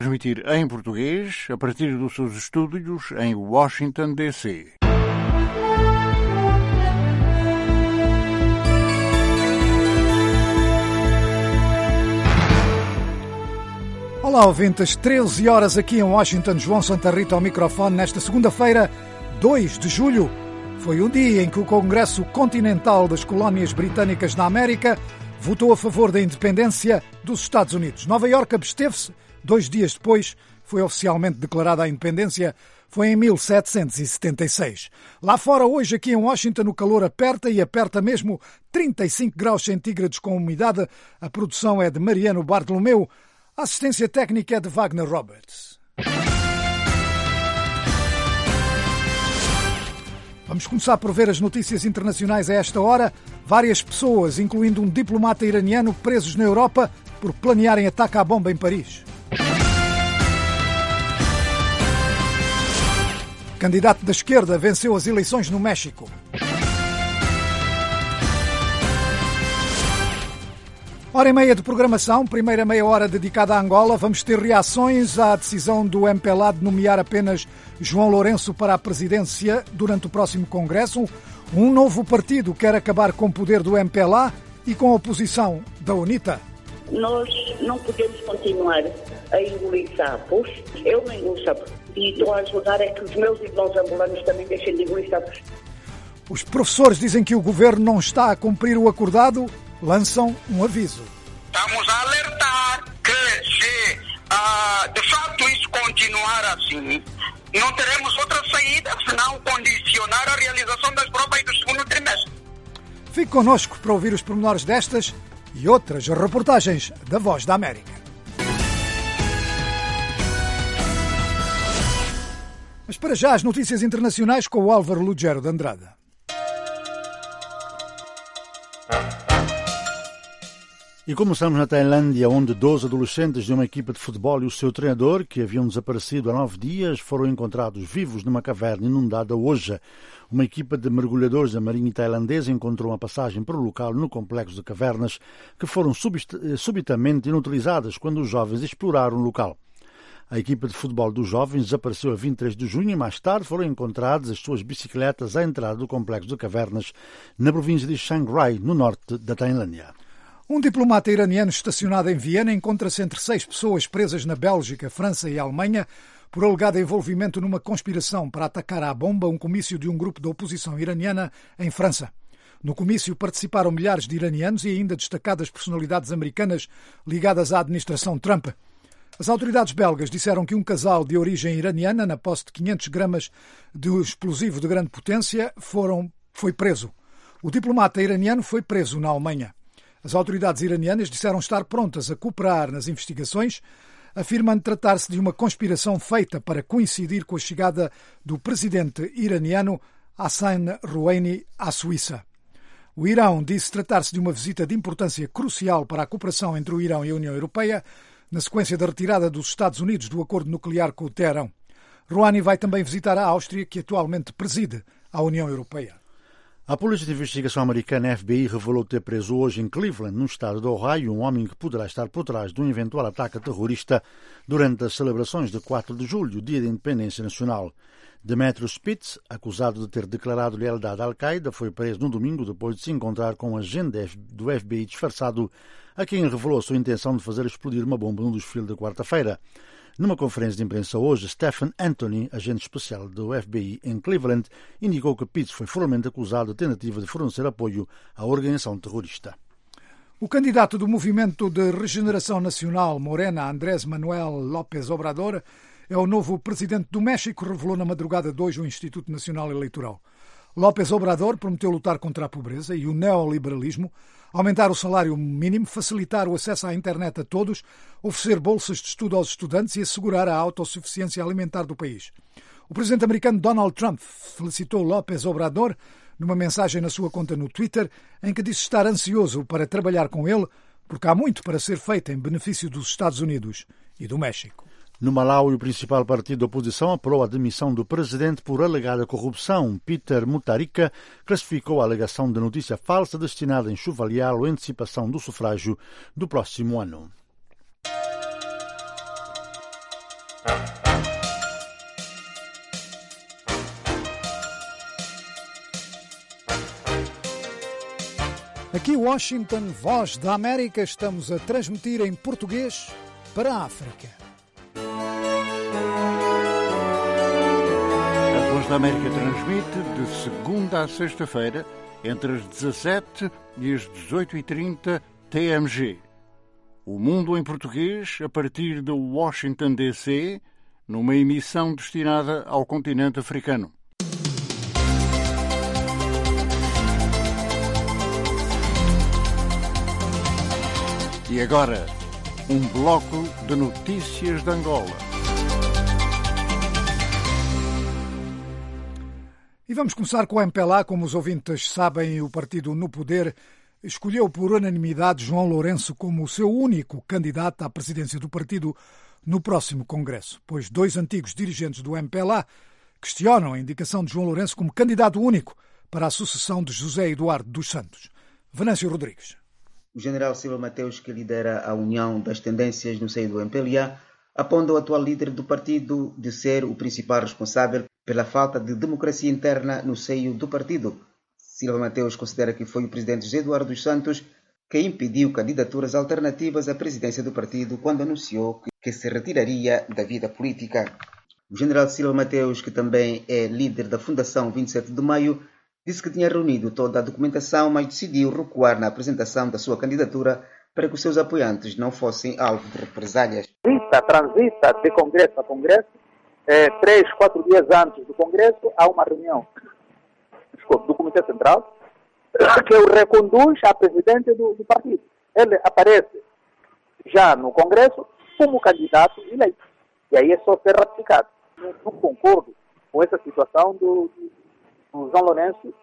Transmitir em português a partir dos seus estúdios em Washington, D.C. Olá, ouvintes. 13 horas aqui em Washington. João Santa Rita ao microfone nesta segunda-feira, 2 de julho. Foi o dia em que o Congresso Continental das Colónias Britânicas na América votou a favor da independência dos Estados Unidos. Nova Iorque absteve-se. 2 dias depois foi oficialmente declarada a independência. Foi em 1776. Lá fora, hoje, aqui em Washington, o calor aperta e aperta mesmo. 35 graus centígrados com umidade. A produção é de Mariano Bartolomeu. A assistência técnica é de Wagner Roberts. Vamos começar por ver as notícias internacionais a esta hora. Várias pessoas, incluindo um diplomata iraniano, presos na Europa por planearem ataque à bomba em Paris. Candidato da esquerda venceu as eleições no México. Hora e meia de programação, primeira meia hora dedicada a Angola. Vamos ter reações à decisão do MPLA de nomear apenas João Lourenço para a presidência durante o próximo Congresso. Um novo partido quer acabar com o poder do MPLA e com a oposição da UNITA. Nós não podemos continuar a engolir sapos. Eu não engulo sapos. E estou a ajudar a que os meus irmãos angolanos também deixem de engolir sapos. Os professores dizem que o governo não está a cumprir o acordado. Lançam um aviso. Estamos a alertar que se de facto isso continuar assim, não teremos outra saída senão condicionar a realização das provas do segundo trimestre. Fique connosco para ouvir os pormenores destas e outras reportagens da Voz da América. Mas para já as notícias internacionais com o Álvaro Lugero de Andrade. E começamos na Tailândia, onde 12 adolescentes de uma equipa de futebol e o seu treinador, que haviam desaparecido há 9 dias, foram encontrados vivos numa caverna inundada hoje. Uma equipa de mergulhadores da Marinha Tailandesa encontrou uma passagem para o local no complexo de cavernas que foram subitamente inutilizadas quando os jovens exploraram o local. A equipa de futebol dos jovens desapareceu a 23 de junho e mais tarde foram encontradas as suas bicicletas à entrada do complexo de cavernas na província de Chiang Rai, no norte da Tailândia. Um diplomata iraniano estacionado em Viena encontra-se entre 6 pessoas presas na Bélgica, França e Alemanha por alegado envolvimento numa conspiração para atacar à bomba um comício de um grupo da oposição iraniana em França. No comício participaram milhares de iranianos e ainda destacadas personalidades americanas ligadas à administração Trump. As autoridades belgas disseram que um casal de origem iraniana, na posse de 500 gramas de explosivo de grande potência, foi preso. O diplomata iraniano foi preso na Alemanha. As autoridades iranianas disseram estar prontas a cooperar nas investigações, afirmando tratar-se de uma conspiração feita para coincidir com a chegada do presidente iraniano Hassan Rouhani à Suíça. O Irão disse tratar-se de uma visita de importância crucial para a cooperação entre o Irão e a União Europeia, na sequência da retirada dos Estados Unidos do acordo nuclear com o Teherão. Rouhani vai também visitar a Áustria, que atualmente preside a União Europeia. A Polícia de Investigação americana FBI revelou ter preso hoje em Cleveland, no estado de Ohio, um homem que poderá estar por trás de um eventual ataque terrorista durante as celebrações de 4 de julho, Dia da Independência Nacional. Demetrius Spitz, acusado de ter declarado lealdade à Al-Qaeda, foi preso no domingo depois de se encontrar com um agente do FBI disfarçado, a quem revelou a sua intenção de fazer explodir uma bomba no desfile de quarta-feira. Numa conferência de imprensa hoje, Stephen Anthony, agente especial do FBI em Cleveland, indicou que Pitts foi formalmente acusado de tentativa de fornecer apoio à organização terrorista. O candidato do Movimento de Regeneração Nacional, Morena, Andrés Manuel López Obrador, é o novo presidente do México, revelou na madrugada de hoje o Instituto Nacional Eleitoral. López Obrador prometeu lutar contra a pobreza e o neoliberalismo, aumentar o salário mínimo, facilitar o acesso à internet a todos, oferecer bolsas de estudo aos estudantes e assegurar a autossuficiência alimentar do país. O presidente americano Donald Trump felicitou López Obrador numa mensagem na sua conta no Twitter, em que disse estar ansioso para trabalhar com ele, porque há muito para ser feito em benefício dos Estados Unidos e do México. No Malawi, o principal partido da oposição apurou a demissão do presidente por alegada corrupção. Peter Mutharika classificou a alegação de notícia falsa destinada a enxovalhá-lo em antecipação do sufrágio do próximo ano. Aqui Washington, Voz da América, estamos a transmitir em português para a África. A Voz da América transmite de segunda a sexta-feira, entre as 17 e as 18h30 TMG. O Mundo em Português, a partir de Washington, D.C., numa emissão destinada ao continente africano. E agora, um bloco de notícias de Angola. E vamos começar com o MPLA. Como os ouvintes sabem, o partido no poder escolheu por unanimidade João Lourenço como o seu único candidato à presidência do partido no próximo Congresso, pois 2 antigos dirigentes do MPLA questionam a indicação de João Lourenço como candidato único para a sucessão de José Eduardo dos Santos. Venâncio Rodrigues. O general Silva Mateus, que lidera a união das tendências no seio do MPLA, aponta o atual líder do partido de ser o principal responsável pela falta de democracia interna no seio do partido. Silva Mateus considera que foi o presidente José Eduardo dos Santos que impediu candidaturas alternativas à presidência do partido quando anunciou que se retiraria da vida política. O general Silva Mateus, que também é líder da Fundação 27 de Maio, disse que tinha reunido toda a documentação, mas decidiu recuar na apresentação da sua candidatura para que os seus apoiantes não fossem alvo de represálias. Transita de congresso a congresso. 3, 4 dias antes do congresso, há uma reunião do Comitê Central que o reconduz à presidência do partido. Ele aparece já no congresso como candidato eleito. E aí é só ser ratificado. Não concordo com essa situação do João Lourenço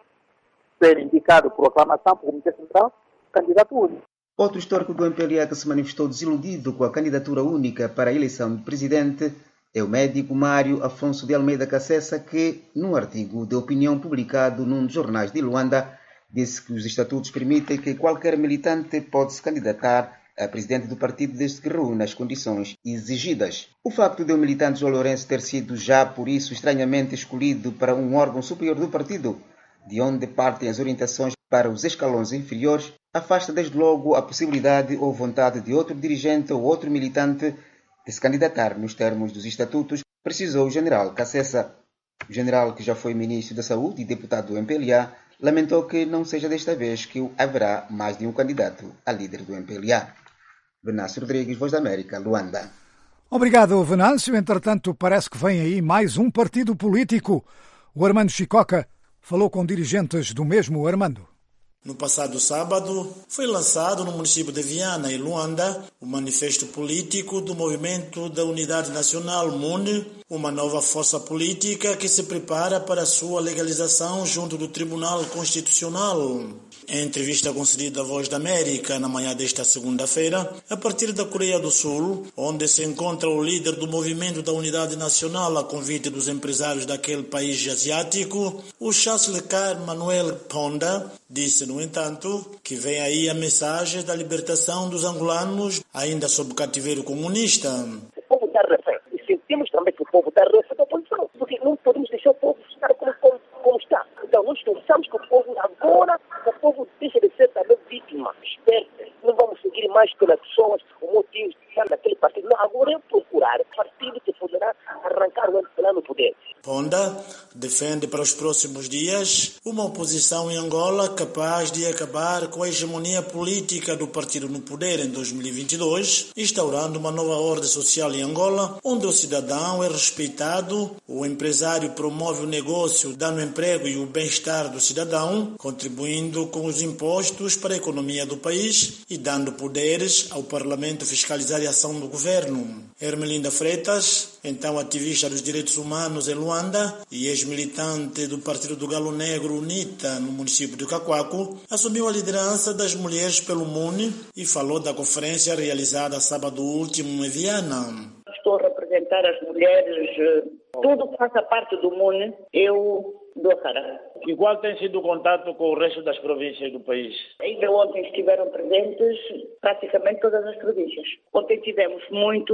ser indicado por aclamação pelo Comitê Central candidato único. Outro histórico do MPLA que se manifestou desiludido com a candidatura única para a eleição de presidente é o médico Mário Afonso de Almeida Cassessa, que, num artigo de opinião publicado num dos jornais de Luanda, disse que os estatutos permitem que qualquer militante pode se candidatar a presidente do partido desde que reúna as condições exigidas. O facto de o militante João Lourenço ter sido já por isso estranhamente escolhido para um órgão superior do partido, de onde partem as orientações para os escalões inferiores, afasta desde logo a possibilidade ou vontade de outro dirigente ou outro militante de se candidatar nos termos dos estatutos, precisou o general Cassessa. O general, que já foi ministro da Saúde e deputado do MPLA, lamentou que não seja desta vez que haverá mais de um candidato a líder do MPLA. Venâncio Rodrigues, Voz da América, Luanda. Obrigado, Venâncio. Entretanto, parece que vem aí mais um partido político. O Armando Chicoca falou com dirigentes do mesmo. Armando. No passado sábado, foi lançado no município de Viana, em Luanda, o manifesto político do Movimento da Unidade Nacional, MUN, uma nova força política que se prepara para a sua legalização junto do Tribunal Constitucional. Em entrevista concedida à Voz da América na manhã desta segunda-feira, a partir da Coreia do Sul, onde se encontra o líder do Movimento da Unidade Nacional a convite dos empresários daquele país asiático, o chanceler Manuel Ponda, disse, no entanto, que vem aí a mensagem da libertação dos angolanos ainda sob cativeiro comunista. O povo está refém. E sentimos também que o povo está refém da oposição, porque não podemos deixar o povo estar como está. Então nós pensamos que o povo agora, deixa de ser também vítima. Esperta. Não vamos seguir mais pelas pessoas, o motivo de estar naquele partido. Não, agora é procurar partido que poderá arrancar o MPLA no poder. Ponda defende para os próximos dias uma oposição em Angola capaz de acabar com a hegemonia política do partido no poder em 2022, instaurando uma nova ordem social em Angola, onde o cidadão é respeitado, o empresário promove o negócio, dando emprego e o bem-estar do cidadão, contribuindo com os impostos para a economia do país e dando poderes ao Parlamento fiscalizar a ação do governo. Hermelinda Freitas, então ativista dos direitos humanos em Luanda e ex-militante do Partido do Galo Negro UNITA no município de Cacoaco, assumiu a liderança das mulheres pelo MUN e falou da conferência realizada sábado último em Viana. Estou a representar as mulheres, tudo que faça parte do MUN, eu dou a cara. E qual tem sido o contato com o resto das províncias do país? Ainda ontem estiveram presentes praticamente todas as províncias. Ontem tivemos muitos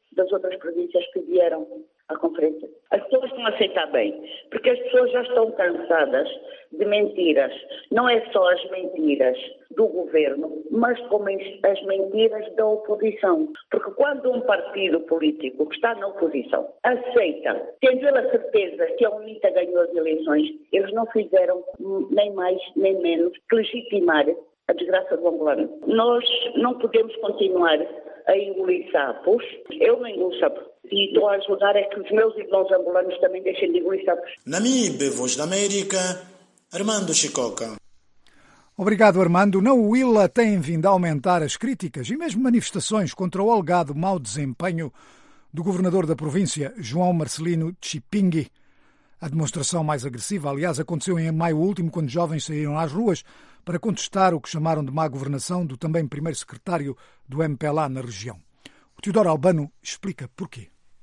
das outras províncias que vieram à conferência. As pessoas estão a aceitar bem, porque as pessoas já estão cansadas de mentiras. Não é só as mentiras do governo, mas como as mentiras da oposição. Porque quando um partido político que está na oposição aceita, tendo ele a certeza que a UNITA ganhou as eleições, eles não fizeram nem mais nem menos que legitimar a desgraça do angolano. Nós não podemos continuar a engolir sapos. Eu não engulo sapos. E estou a ajudar é que os meus irmãos angolanos também deixem de engolir sapos. Namibe, Voz da América, Armando Chicoca. Obrigado, Armando. Na Huila têm vindo a aumentar as críticas e mesmo manifestações contra o alegado mau desempenho do governador da província, João Marcelino Chipingui. A demonstração mais agressiva, aliás, aconteceu em maio último, quando jovens saíram às ruas para contestar o que chamaram de má governação do também primeiro secretário do MPLA na região. O Teodoro Albano explica porquê.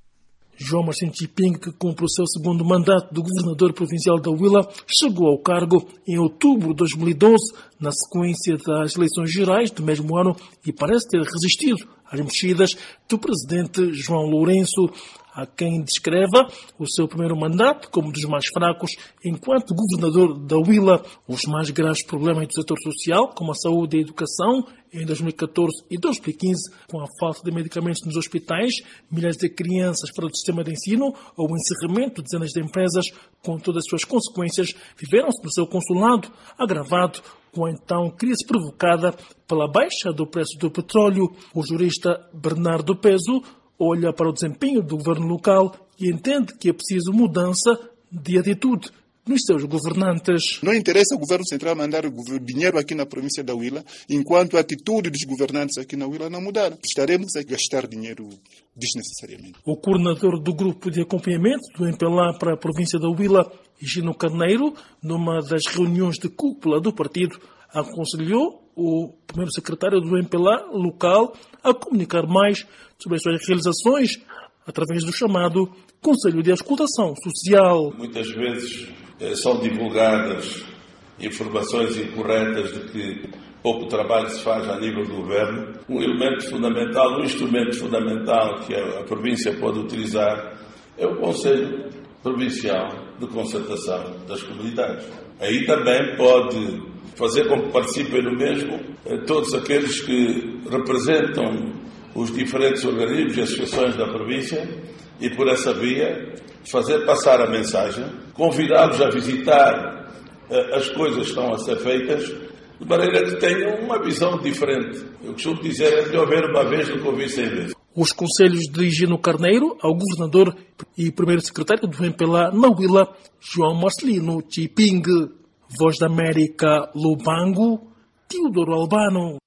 João Marcelino Chipingui, que cumpre o seu segundo mandato de governador provincial da Huila, chegou ao cargo em outubro de 2012, na sequência das eleições gerais do mesmo ano, e parece ter resistido às mexidas do presidente João Lourenço. Há quem descreva o seu primeiro mandato como dos mais fracos enquanto governador da Huila. Os mais graves problemas do setor social, como a saúde e a educação, em 2014 e 2015, com a falta de medicamentos nos hospitais, milhares de crianças fora do sistema de ensino ou o encerramento de dezenas de empresas, com todas as suas consequências, viveram-se no seu consulado, agravado com a então crise provocada pela baixa do preço do petróleo. O jurista Bernardo Peso olha para o desempenho do governo local e entende que é preciso mudança de atitude nos seus governantes. Não interessa ao governo central mandar dinheiro aqui na província da Huila, enquanto a atitude dos governantes aqui na Huila não mudar. Estaremos a gastar dinheiro desnecessariamente. O coordenador do grupo de acompanhamento do MPLA para a província da Huila, Higino Carneiro, numa das reuniões de cúpula do partido, aconselhou o primeiro secretário do MPLA local a comunicar mais sobre as suas realizações através do chamado Conselho de Auscultação Social. Muitas vezes são divulgadas informações incorretas de que pouco trabalho se faz a nível do governo. Um elemento fundamental, um instrumento fundamental que a província pode utilizar é o Conselho Provincial de Concertação das Comunidades. Aí também pode fazer com que participem no mesmo todos aqueles que representam os diferentes organismos e associações da província e, por essa via, fazer passar a mensagem, convidá-los a visitar as coisas que estão a ser feitas, de maneira que tenham uma visão diferente. Eu costumo dizer, é melhor ver uma vez do que ouvir 100 vezes. Os conselhos de Higino Carneiro ao governador e primeiro secretário do MPLA na Huila, João Marcelino Chipingui. Voz da América, Lubango, Teodoro Albano.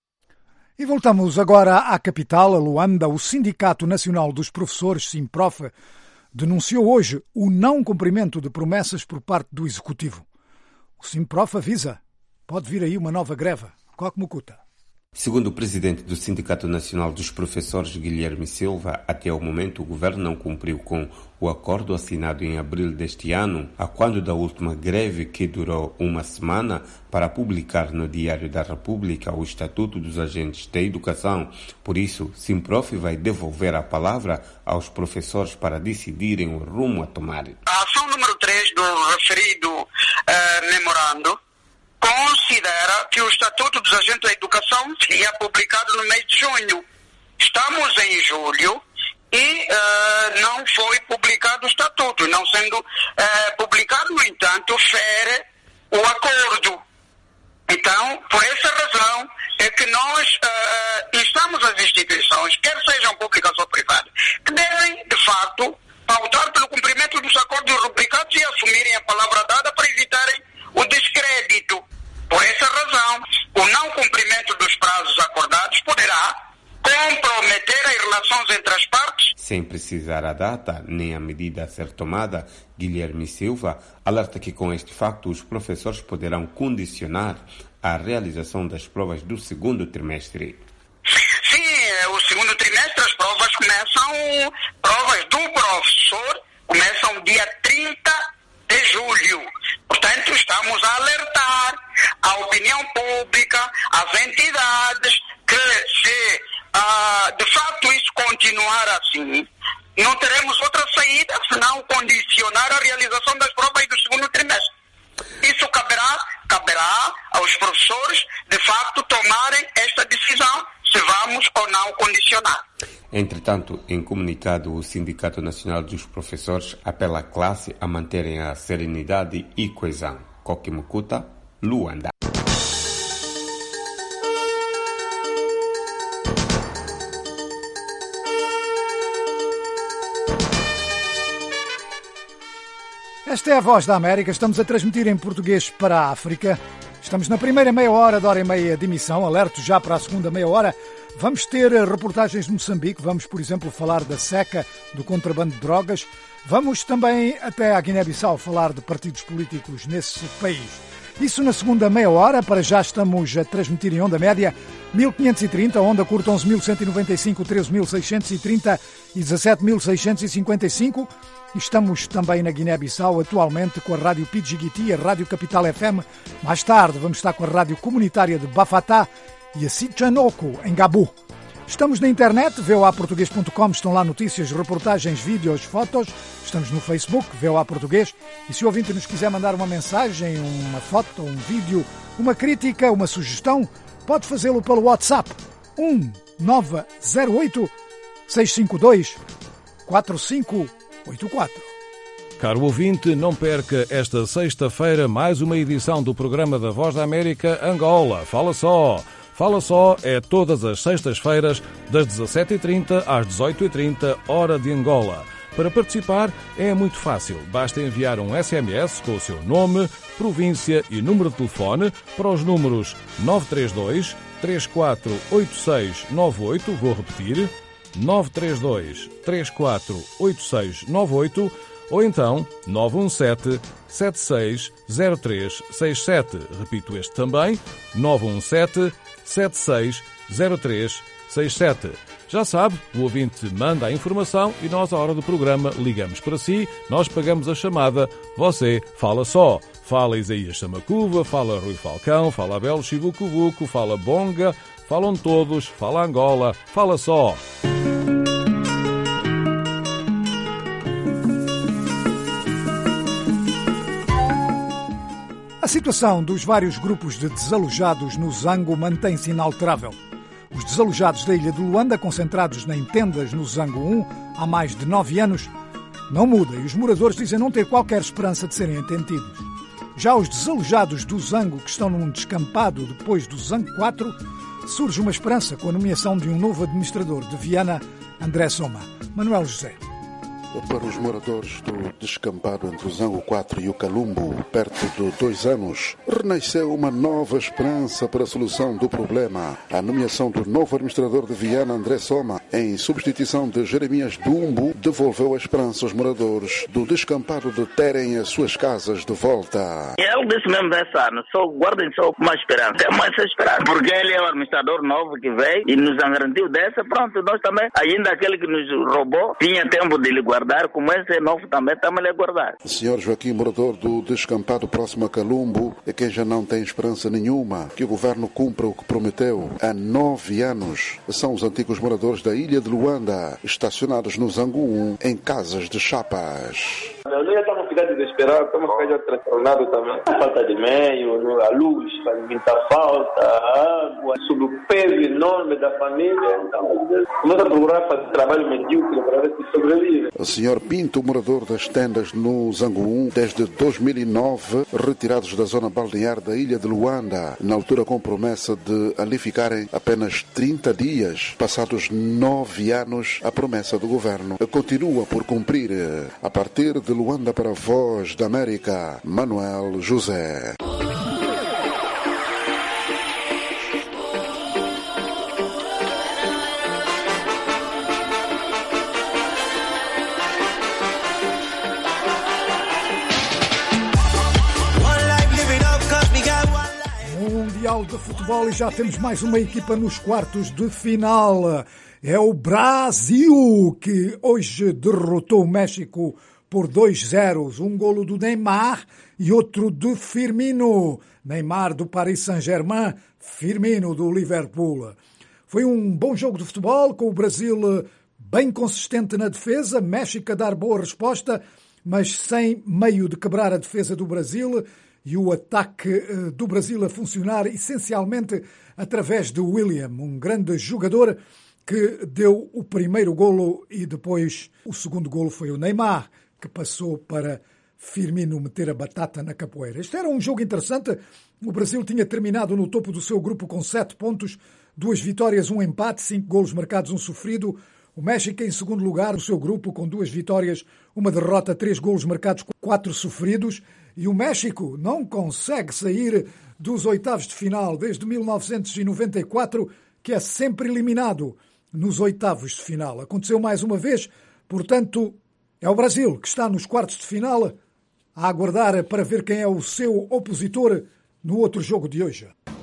E voltamos agora à capital, a Luanda. O Sindicato Nacional dos Professores, SINPROF, denunciou hoje o não cumprimento de promessas por parte do Executivo. O SINPROF avisa, pode vir aí uma nova greve. Coque Mucuta. Segundo o presidente do Sindicato Nacional dos Professores, Guilherme Silva, até o momento o governo não cumpriu com o acordo assinado em abril deste ano, a quando da última greve que durou uma semana, para publicar no Diário da República o Estatuto dos Agentes da Educação. Por isso, SINPROF vai devolver a palavra aos professores para decidirem o rumo a tomar. A ação número 3 do referido memorando considera que o Estatuto dos Agentes da Educação seria publicado no mês de junho. Estamos em julho e não foi publicado o Estatuto. Não sendo publicado, no entanto, fere o acordo. Então, por essa razão, é que nós instamos as instituições, quer sejam públicas ou privadas, que devem, de fato, pautar pelo cumprimento dos acordos rubricados e assumirem a palavra dada para evitarem o descrédito. Por essa razão, o não cumprimento dos prazos acordados poderá comprometer as relações entre as partes. Sem precisar a data nem a medida a ser tomada, Guilherme Silva alerta que com este facto os professores poderão condicionar a realização das provas do segundo trimestre. Sim, o segundo trimestre as provas do professor começam dia 30 de julho. Portanto, estamos a alertar a opinião pública, as entidades, que se de facto isso continuar assim, os professores, de facto, tomarem esta decisão, se vamos ou não condicionar. Entretanto, em comunicado, o Sindicato Nacional dos Professores apela à classe a manterem a serenidade e coesão. Kokimukuta, Luanda. Esta é a Voz da América. Estamos a transmitir em português para a África. Estamos na primeira meia hora, de hora e meia de emissão. Alerto já para a segunda meia hora. Vamos ter reportagens de Moçambique. Vamos, por exemplo, falar da seca, do contrabando de drogas. Vamos também até à Guiné-Bissau falar de partidos políticos nesse país. Isso na segunda meia hora. Para já estamos a transmitir em onda média 1530, onda curta 11.195, 13.630 e 17.655. Estamos também na Guiné-Bissau, atualmente com a Rádio Pidjigiti, a Rádio Capital FM. Mais tarde vamos estar com a Rádio Comunitária de Bafatá e a Sichanoko, em Gabu. Estamos na internet, voaportugues.com, estão lá notícias, reportagens, vídeos, fotos. Estamos no Facebook, VOA Português. E se o ouvinte nos quiser mandar uma mensagem, uma foto, um vídeo, uma crítica, uma sugestão, pode fazê-lo pelo WhatsApp 1908 652 4584. Caro ouvinte, não perca esta sexta-feira mais uma edição do programa da Voz da América Angola. Fala só! Fala só é todas as sextas-feiras, das 17h30 às 18h30, hora de Angola. Para participar é muito fácil. Basta enviar um SMS com o seu nome, província e número de telefone para os números 932 348698, vou repetir, 932 348698, ou então 917 760367. Repito este também, 917 760367. Já sabe, o ouvinte manda a informação e nós, à hora do programa, ligamos para si, nós pagamos a chamada, você fala só. Fala Isaías Samacuva, fala Rui Falcão, fala Abel Chivucuvuco, fala Bonga, falam todos, fala Angola, fala só. A situação dos vários grupos de desalojados no Zango mantém-se inalterável. Os desalojados da ilha de Luanda, concentrados em tendas no Zango 1 há mais de 9 anos, não muda e os moradores dizem não ter qualquer esperança de serem atendidos. Já os desalojados do Zango, que estão num descampado depois do Zango 4, surge uma esperança com a nomeação de um novo administrador de Viana, André Soma. Manuel José. Para os moradores do descampado entre o Zango 4 e o Calumbo, perto de 2 anos, renasceu uma nova esperança para a solução do problema. A nomeação do novo administrador de Viana, André Soma, em substituição de Jeremias Dumbo, devolveu a esperança aos moradores do descampado de terem as suas casas de volta. Eu disse mesmo desse ano, só guardem só uma esperança. É mais esperança, porque ele é o administrador novo que veio e nos garantiu dessa. Pronto, nós também, ainda aquele que nos roubou, tinha tempo de lhe guardar. Como esse é novo também, estamos a guardar. O senhor Joaquim, morador do descampado próximo a Calumbo, é quem já não tem esperança nenhuma que o governo cumpra o que prometeu. Há 9 anos, são os antigos moradores da ilha de Luanda, estacionados no Zango 1, em casas de chapas. Nós já estamos ficando desesperados, estamos ficando já transtornados também. A falta de meio, a luz faz muita falta, a água, sob o peso enorme da família. Então, começa a procurar fazer trabalho medíocre para ver se sobrevive. O senhor Pinto, morador das tendas no Zango 1, desde 2009, retirados da zona balnear da ilha de Luanda, na altura com promessa de ali ficarem apenas 30 dias. Passados 9 anos, a promessa do governo continua por cumprir. A partir de Luanda para a Voz da América, Manuel José. Mundial de Futebol e já temos mais uma equipa nos quartos de final. É o Brasil, que hoje derrotou o México por 2-0, um golo do Neymar e outro do Firmino. Neymar do Paris Saint-Germain, Firmino do Liverpool. Foi um bom jogo de futebol, com o Brasil bem consistente na defesa, México a dar boa resposta, mas sem meio de quebrar a defesa do Brasil, e o ataque do Brasil a funcionar essencialmente através de William, um grande jogador que deu o primeiro golo e depois o segundo golo foi o Neymar, que passou para Firmino meter a batata na capoeira. Este era um jogo interessante. O Brasil tinha terminado no topo do seu grupo com 7 pontos, 2 vitórias, 1 empate, 5 golos marcados, 1 sofrido. O México em segundo lugar no seu grupo com 2 vitórias, 1 derrota, 3 golos marcados, 4 sofridos. E o México não consegue sair dos oitavos de final desde 1994, que é sempre eliminado nos oitavos de final. Aconteceu mais uma vez, portanto, é o Brasil que está nos quartos de final a aguardar para ver quem é o seu opositor no outro jogo de hoje.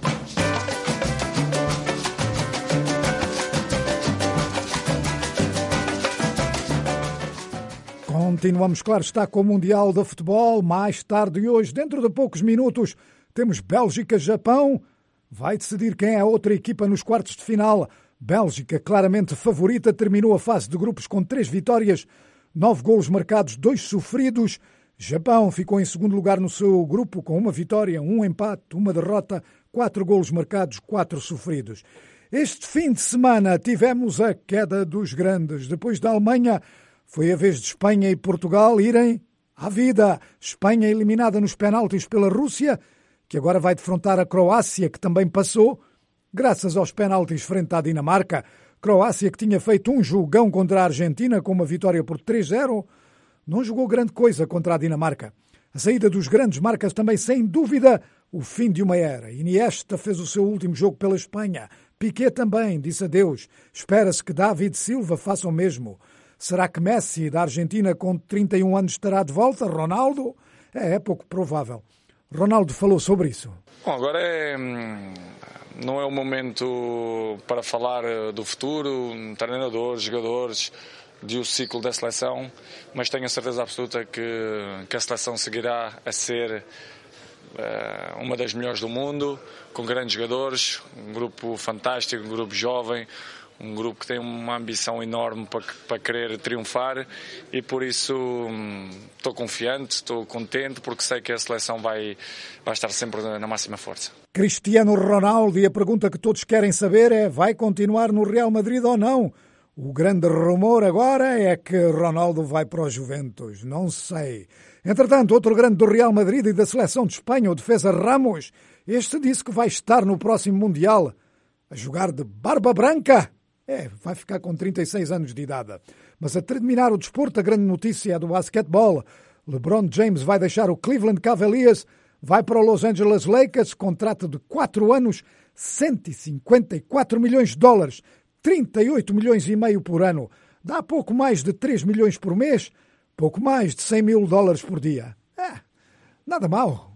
Continuamos, claro está, com o Mundial de Futebol. Mais tarde hoje, dentro de poucos minutos, temos Bélgica-Japão. Vai decidir quem é a outra equipa nos quartos de final. Bélgica, claramente favorita, terminou a fase de grupos com 3 vitórias, 9 golos marcados, 2 sofridos. Japão ficou em segundo lugar no seu grupo com 1 vitória, 1 empate, 1 derrota, 4 golos marcados, 4 sofridos. Este fim de semana tivemos a queda dos grandes. Depois da Alemanha, foi a vez de Espanha e Portugal irem à vida. Espanha eliminada nos penaltis pela Rússia, que agora vai defrontar a Croácia, que também passou, graças aos penaltis frente à Dinamarca. Croácia, que tinha feito um jogão contra a Argentina com uma vitória por 3-0, não jogou grande coisa contra a Dinamarca. A saída dos grandes marca também, sem dúvida, o fim de uma era. Iniesta fez o seu último jogo pela Espanha. Piqué também disse adeus. Espera-se que David Silva faça o mesmo. Será que Messi, da Argentina, com 31 anos, estará de volta? Ronaldo? É pouco provável. Ronaldo falou sobre isso. Bom, agora não é o momento para falar do futuro, treinadores, jogadores, de o ciclo da seleção, mas tenho a certeza absoluta que a seleção seguirá a ser uma das melhores do mundo, com grandes jogadores, um grupo fantástico, um grupo jovem, um grupo que tem uma ambição enorme para querer triunfar, e por isso estou confiante, estou contente, porque sei que a seleção vai estar sempre na máxima força. Cristiano Ronaldo, e a pergunta que todos querem saber é: vai continuar no Real Madrid ou não? O grande rumor agora é que Ronaldo vai para o Juventus. Não sei. Entretanto, outro grande do Real Madrid e da seleção de Espanha, o defesa Ramos, este disse que vai estar no próximo Mundial a jogar de barba branca. Vai ficar com 36 anos de idade. Mas a terminar o desporto, a grande notícia é do basquetebol. LeBron James vai deixar o Cleveland Cavaliers, vai para o Los Angeles Lakers, contrato de 4 anos, 154 milhões de dólares, 38 milhões e meio por ano. Dá pouco mais de 3 milhões por mês, pouco mais de 100 mil dólares por dia. Nada mal.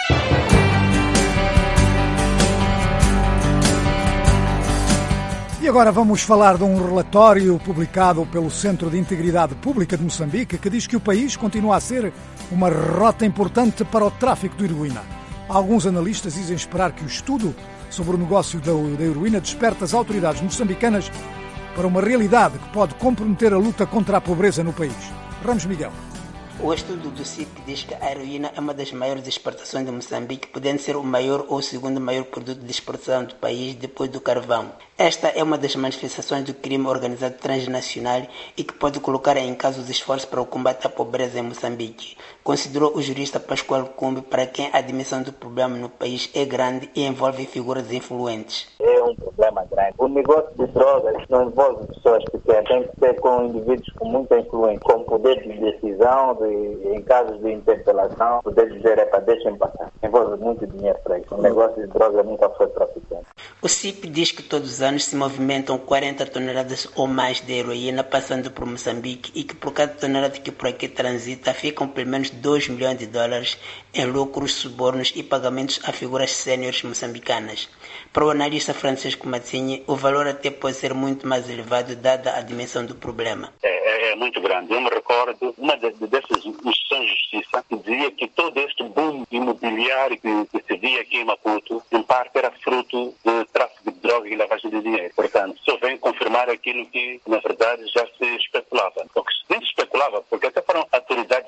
E agora vamos falar de um relatório publicado pelo Centro de Integridade Pública de Moçambique, que diz que o país continua a ser uma rota importante para o tráfico de heroína. Alguns analistas dizem esperar que o estudo sobre o negócio da heroína desperte as autoridades moçambicanas para uma realidade que pode comprometer a luta contra a pobreza no país. Ramos Miguel. O estudo do CIP diz que a heroína é uma das maiores exportações de Moçambique, podendo ser o maior ou o segundo maior produto de exportação do país depois do carvão. Esta é uma das manifestações do crime organizado transnacional e que pode colocar em causa os esforços para o combate à pobreza em Moçambique, considerou o jurista Pascoal Cumbe, para quem a dimensão do problema no país é grande e envolve figuras influentes. É um problema grande. O negócio de drogas não envolve pessoas pequenas, tem que ser com indivíduos com muita influência, com poder de decisão, em casos de interpelação, poder dizer, deixem passar. Envolve muito dinheiro para isso. O negócio de drogas nunca foi traficante. O CIP diz que todos os anos se movimentam 40 toneladas ou mais de heroína passando por Moçambique e que por cada tonelada que por aqui transita ficam pelo menos 2 milhões de dólares em lucros, subornos e pagamentos a figuras séniores moçambicanas. Para o analista Francisco Mazzini, o valor até pode ser muito mais elevado dada a dimensão do problema. É muito grande. Eu me recordo, uma dessas instituições de justiça que dizia que todo este boom imobiliário que se via aqui em Maputo, em parte era fruto de tráfico de droga e lavagem de dinheiro. Portanto, só vem confirmar aquilo que, na verdade, já se especulava. Porque nem se especulava, porque até foram autoridades de justiça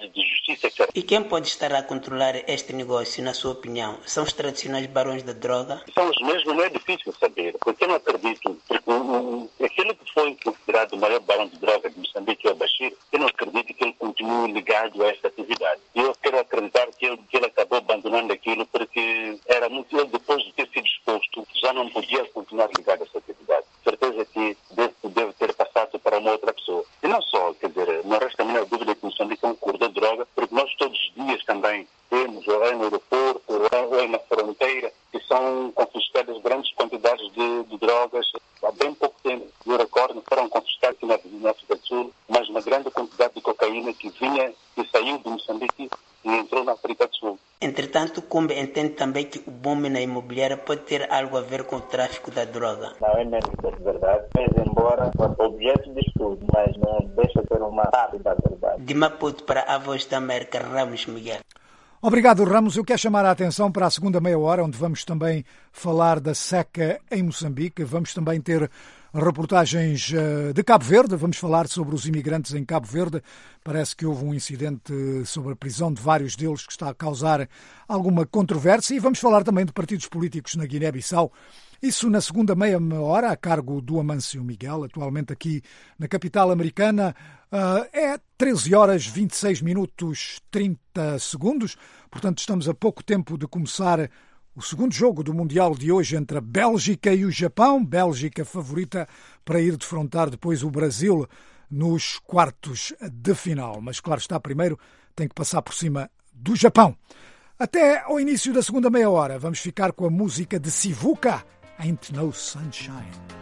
justiça. E quem pode estar a controlar este negócio, na sua opinião? São os tradicionais barões da droga? São os mesmos, não é difícil saber, porque eu não acredito. Aquele que foi considerado o maior barão de droga de Moçambique, que é o Bashir, eu não acredito que ele continue ligado a esta atividade. Eu quero acreditar que ele acabou abandonando aquilo porque era muito... Ele, depois de ter sido exposto, já não podia continuar ligado a essa atividade. Certeza que deve ter passado para uma outra pessoa. E não só, quer dizer, não resta a menor dúvida que Moçambique é um corredor de droga, porque nós todos os dias também temos, ou é no aeroporto, ou é na fronteira, que são confiscadas grandes quantidades de drogas. Há bem pouco tempo, eu recordo, foram confiscadas aqui na África do Sul, mas uma grande quantidade de cocaína que saiu de Moçambique e entrou na África do Sul. Entretanto, Kumbe entende também que o boom na imobiliária pode ter algo a ver com o tráfico da droga. Não é mesmo verdade, mas embora o objeto de estudo, mas não deixa de ser uma parte da verdade. De Maputo para a Voz da América, Ramos Miguel. Obrigado, Ramos. Eu quero chamar a atenção para a segunda meia hora, onde vamos também falar da seca em Moçambique. Vamos também ter reportagens de Cabo Verde. Vamos falar sobre os imigrantes em Cabo Verde. Parece que houve um incidente sobre a prisão de vários deles que está a causar alguma controvérsia. E vamos falar também de partidos políticos na Guiné-Bissau. Isso na segunda meia hora, a cargo do Amâncio Miguel, atualmente aqui na capital americana. É 13 horas 26 minutos 30 segundos. Portanto, estamos a pouco tempo de começar o segundo jogo do Mundial de hoje entre a Bélgica e o Japão. Bélgica favorita para ir defrontar depois o Brasil nos quartos de final. Mas, claro está, primeiro tem que passar por cima do Japão. Até ao início da segunda meia hora, vamos ficar com a música de Sivuca, Ain't No Sunshine.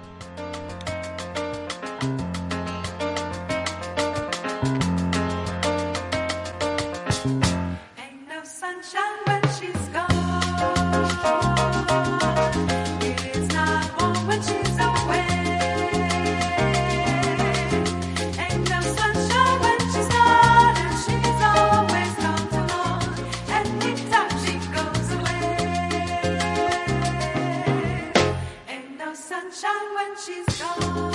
Ain't no sunshine when she's gone. It's not warm when she's away. Ain't no sunshine when she's gone, and she's always gone too long. Anytime she goes away. Ain't no sunshine when she's gone.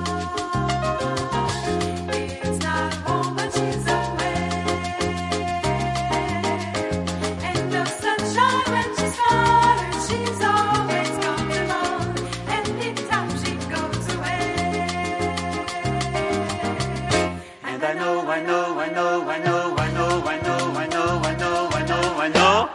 It's not warm when she's away. Ain't no sunshine when she's gone, and she's always gone too long. Anytime she goes away. And I know, I know, I know, I know, I know, I know, I know, I know, I know, I know.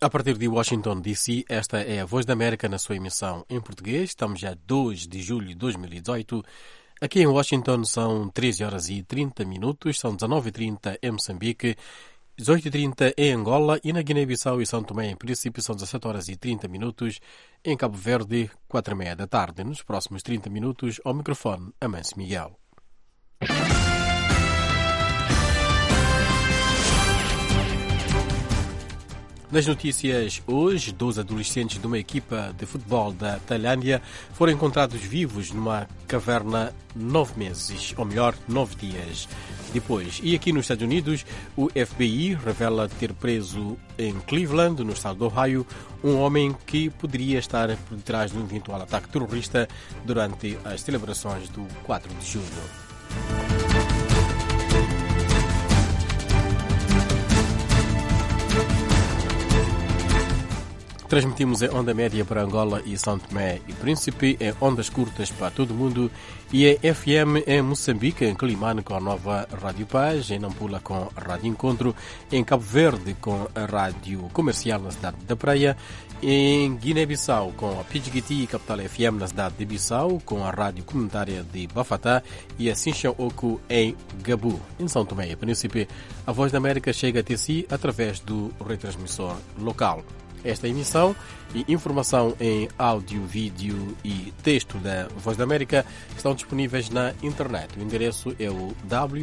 A partir de Washington, D.C., esta é a Voz da América na sua emissão em português. Estamos já 2 de julho de 2018. Aqui em Washington são 13 horas e 30 minutos, são 19h30 em Moçambique, 18h30 em Angola e na Guiné-Bissau e São Tomé, em princípio, são 17 horas e 30 minutos. Em Cabo Verde, 4h30 da tarde. Nos próximos 30 minutos, ao microfone, Amâncio Miguel. Nas notícias hoje, 2 adolescentes de uma equipa de futebol da Tailândia foram encontrados vivos numa caverna 9 meses, ou melhor, 9 dias depois. E aqui nos Estados Unidos, o FBI revela ter preso em Cleveland, no estado do Ohio, um homem que poderia estar por detrás de um eventual ataque terrorista durante as celebrações do 4 de julho. Transmitimos em onda média para Angola e São Tomé e Príncipe, em ondas curtas para todo o mundo e em FM em Moçambique, em Quelimane com a nova Rádio Paz, em Nampula com a Rádio Encontro, em Cabo Verde com a Rádio Comercial na cidade da Praia, em Guiné-Bissau com a Pidgiti e Capital FM na cidade de Bissau, com a Rádio Comunitária de Bafatá e a Sinchão-Oco em Gabu. Em São Tomé e Príncipe, a Voz da América chega até si através do retransmissor local. Esta emissão e informação em áudio, vídeo e texto da Voz da América estão disponíveis na internet. O endereço é o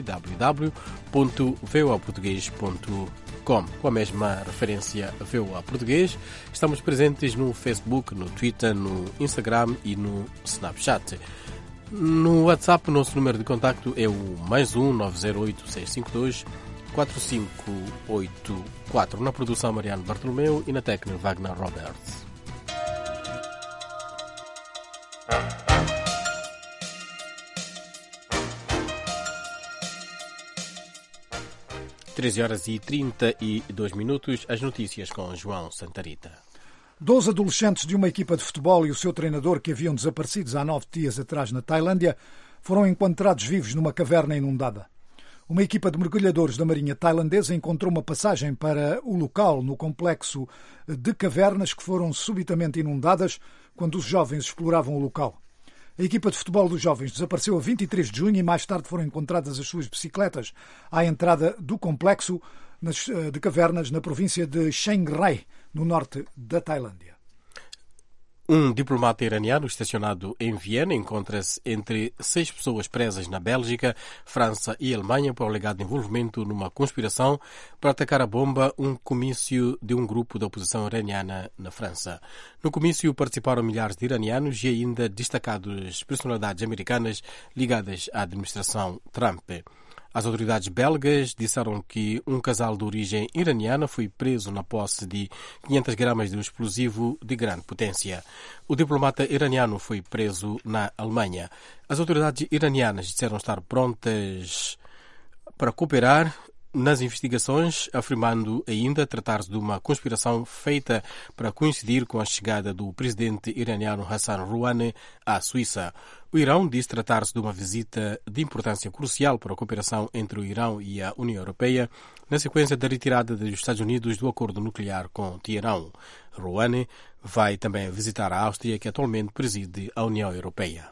www.voaportugues.com. Com a mesma referência VOA Português, estamos presentes no Facebook, no Twitter, no Instagram e no Snapchat. No WhatsApp, o nosso número de contacto é o +1 908 652 4584. Na produção, Mariano Bartolomeu e na técnica, Wagner Roberts. Treze horas e 32 minutos. As notícias com João Santarita. 12 adolescentes de uma equipa de futebol e o seu treinador, que haviam desaparecidos há 9 dias atrás na Tailândia, foram encontrados vivos numa caverna inundada. Uma equipa de mergulhadores da Marinha tailandesa encontrou uma passagem para o local no complexo de cavernas que foram subitamente inundadas quando os jovens exploravam o local. A equipa de futebol dos jovens desapareceu a 23 de junho e mais tarde foram encontradas as suas bicicletas à entrada do complexo de cavernas na província de Chiang Rai, no norte da Tailândia. Um diplomata iraniano estacionado em Viena encontra-se entre 6 pessoas presas na Bélgica, França e Alemanha por alegado envolvimento numa conspiração para atacar a bomba um comício de um grupo da oposição iraniana na França. No comício participaram milhares de iranianos e ainda destacadas personalidades americanas ligadas à administração Trump. As autoridades belgas disseram que um casal de origem iraniana foi preso na posse de 500 gramas de um explosivo de grande potência. O diplomata iraniano foi preso na Alemanha. As autoridades iranianas disseram estar prontas para cooperar nas investigações, afirmando ainda tratar-se de uma conspiração feita para coincidir com a chegada do presidente iraniano Hassan Rouhani à Suíça. O Irão disse tratar-se de uma visita de importância crucial para a cooperação entre o Irão e a União Europeia, na sequência da retirada dos Estados Unidos do acordo nuclear com Teherão. Rouhani vai também visitar a Áustria, que atualmente preside a União Europeia.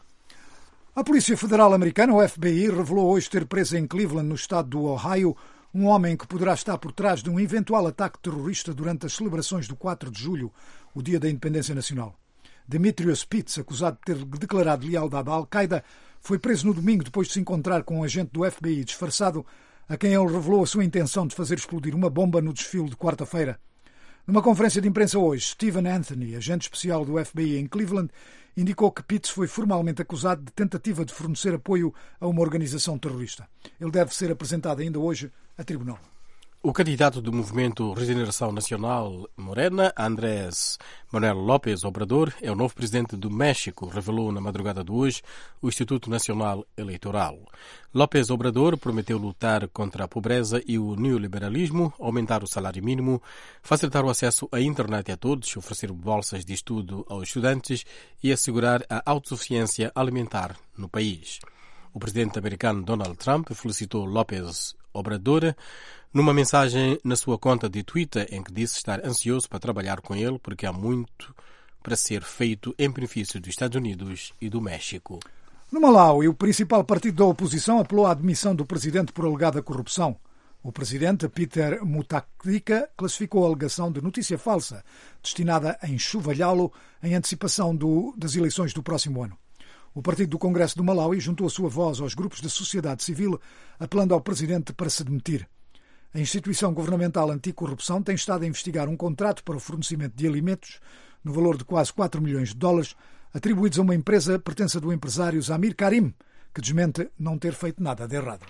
A Polícia Federal Americana, o FBI, revelou hoje ter preso em Cleveland, no estado do Ohio, um homem que poderá estar por trás de um eventual ataque terrorista durante as celebrações do 4 de julho, o Dia da Independência Nacional. Demetrius Pitts, acusado de ter declarado lealdade à Al-Qaeda, foi preso no domingo depois de se encontrar com um agente do FBI disfarçado, a quem ele revelou a sua intenção de fazer explodir uma bomba no desfile de quarta-feira. Numa conferência de imprensa hoje, Stephen Anthony, agente especial do FBI em Cleveland, indicou que Pitts foi formalmente acusado de tentativa de fornecer apoio a uma organização terrorista. Ele deve ser apresentado ainda hoje a tribunal. O candidato do Movimento Regeneração Nacional Morena, Andrés Manuel López Obrador, é o novo presidente do México, revelou na madrugada de hoje o Instituto Nacional Eleitoral. López Obrador prometeu lutar contra a pobreza e o neoliberalismo, aumentar o salário mínimo, facilitar o acesso à internet a todos, oferecer bolsas de estudo aos estudantes e assegurar a autossuficiência alimentar no país. O presidente americano Donald Trump felicitou López Obrador, numa mensagem na sua conta de Twitter em que disse estar ansioso para trabalhar com ele porque há muito para ser feito em benefício dos Estados Unidos e do México. No Malawi, o principal partido da oposição apelou à admissão do presidente por alegada corrupção. O presidente, Peter Mutharika, classificou a alegação de notícia falsa, destinada a enxovalhá-lo em antecipação das eleições do próximo ano. O Partido do Congresso do Malawi juntou a sua voz aos grupos da sociedade civil, apelando ao presidente para se demitir. A instituição governamental anticorrupção tem estado a investigar um contrato para o fornecimento de alimentos no valor de quase 4 milhões de dólares, atribuídos a uma empresa pertença do empresário Zamir Karim, que desmente não ter feito nada de errado.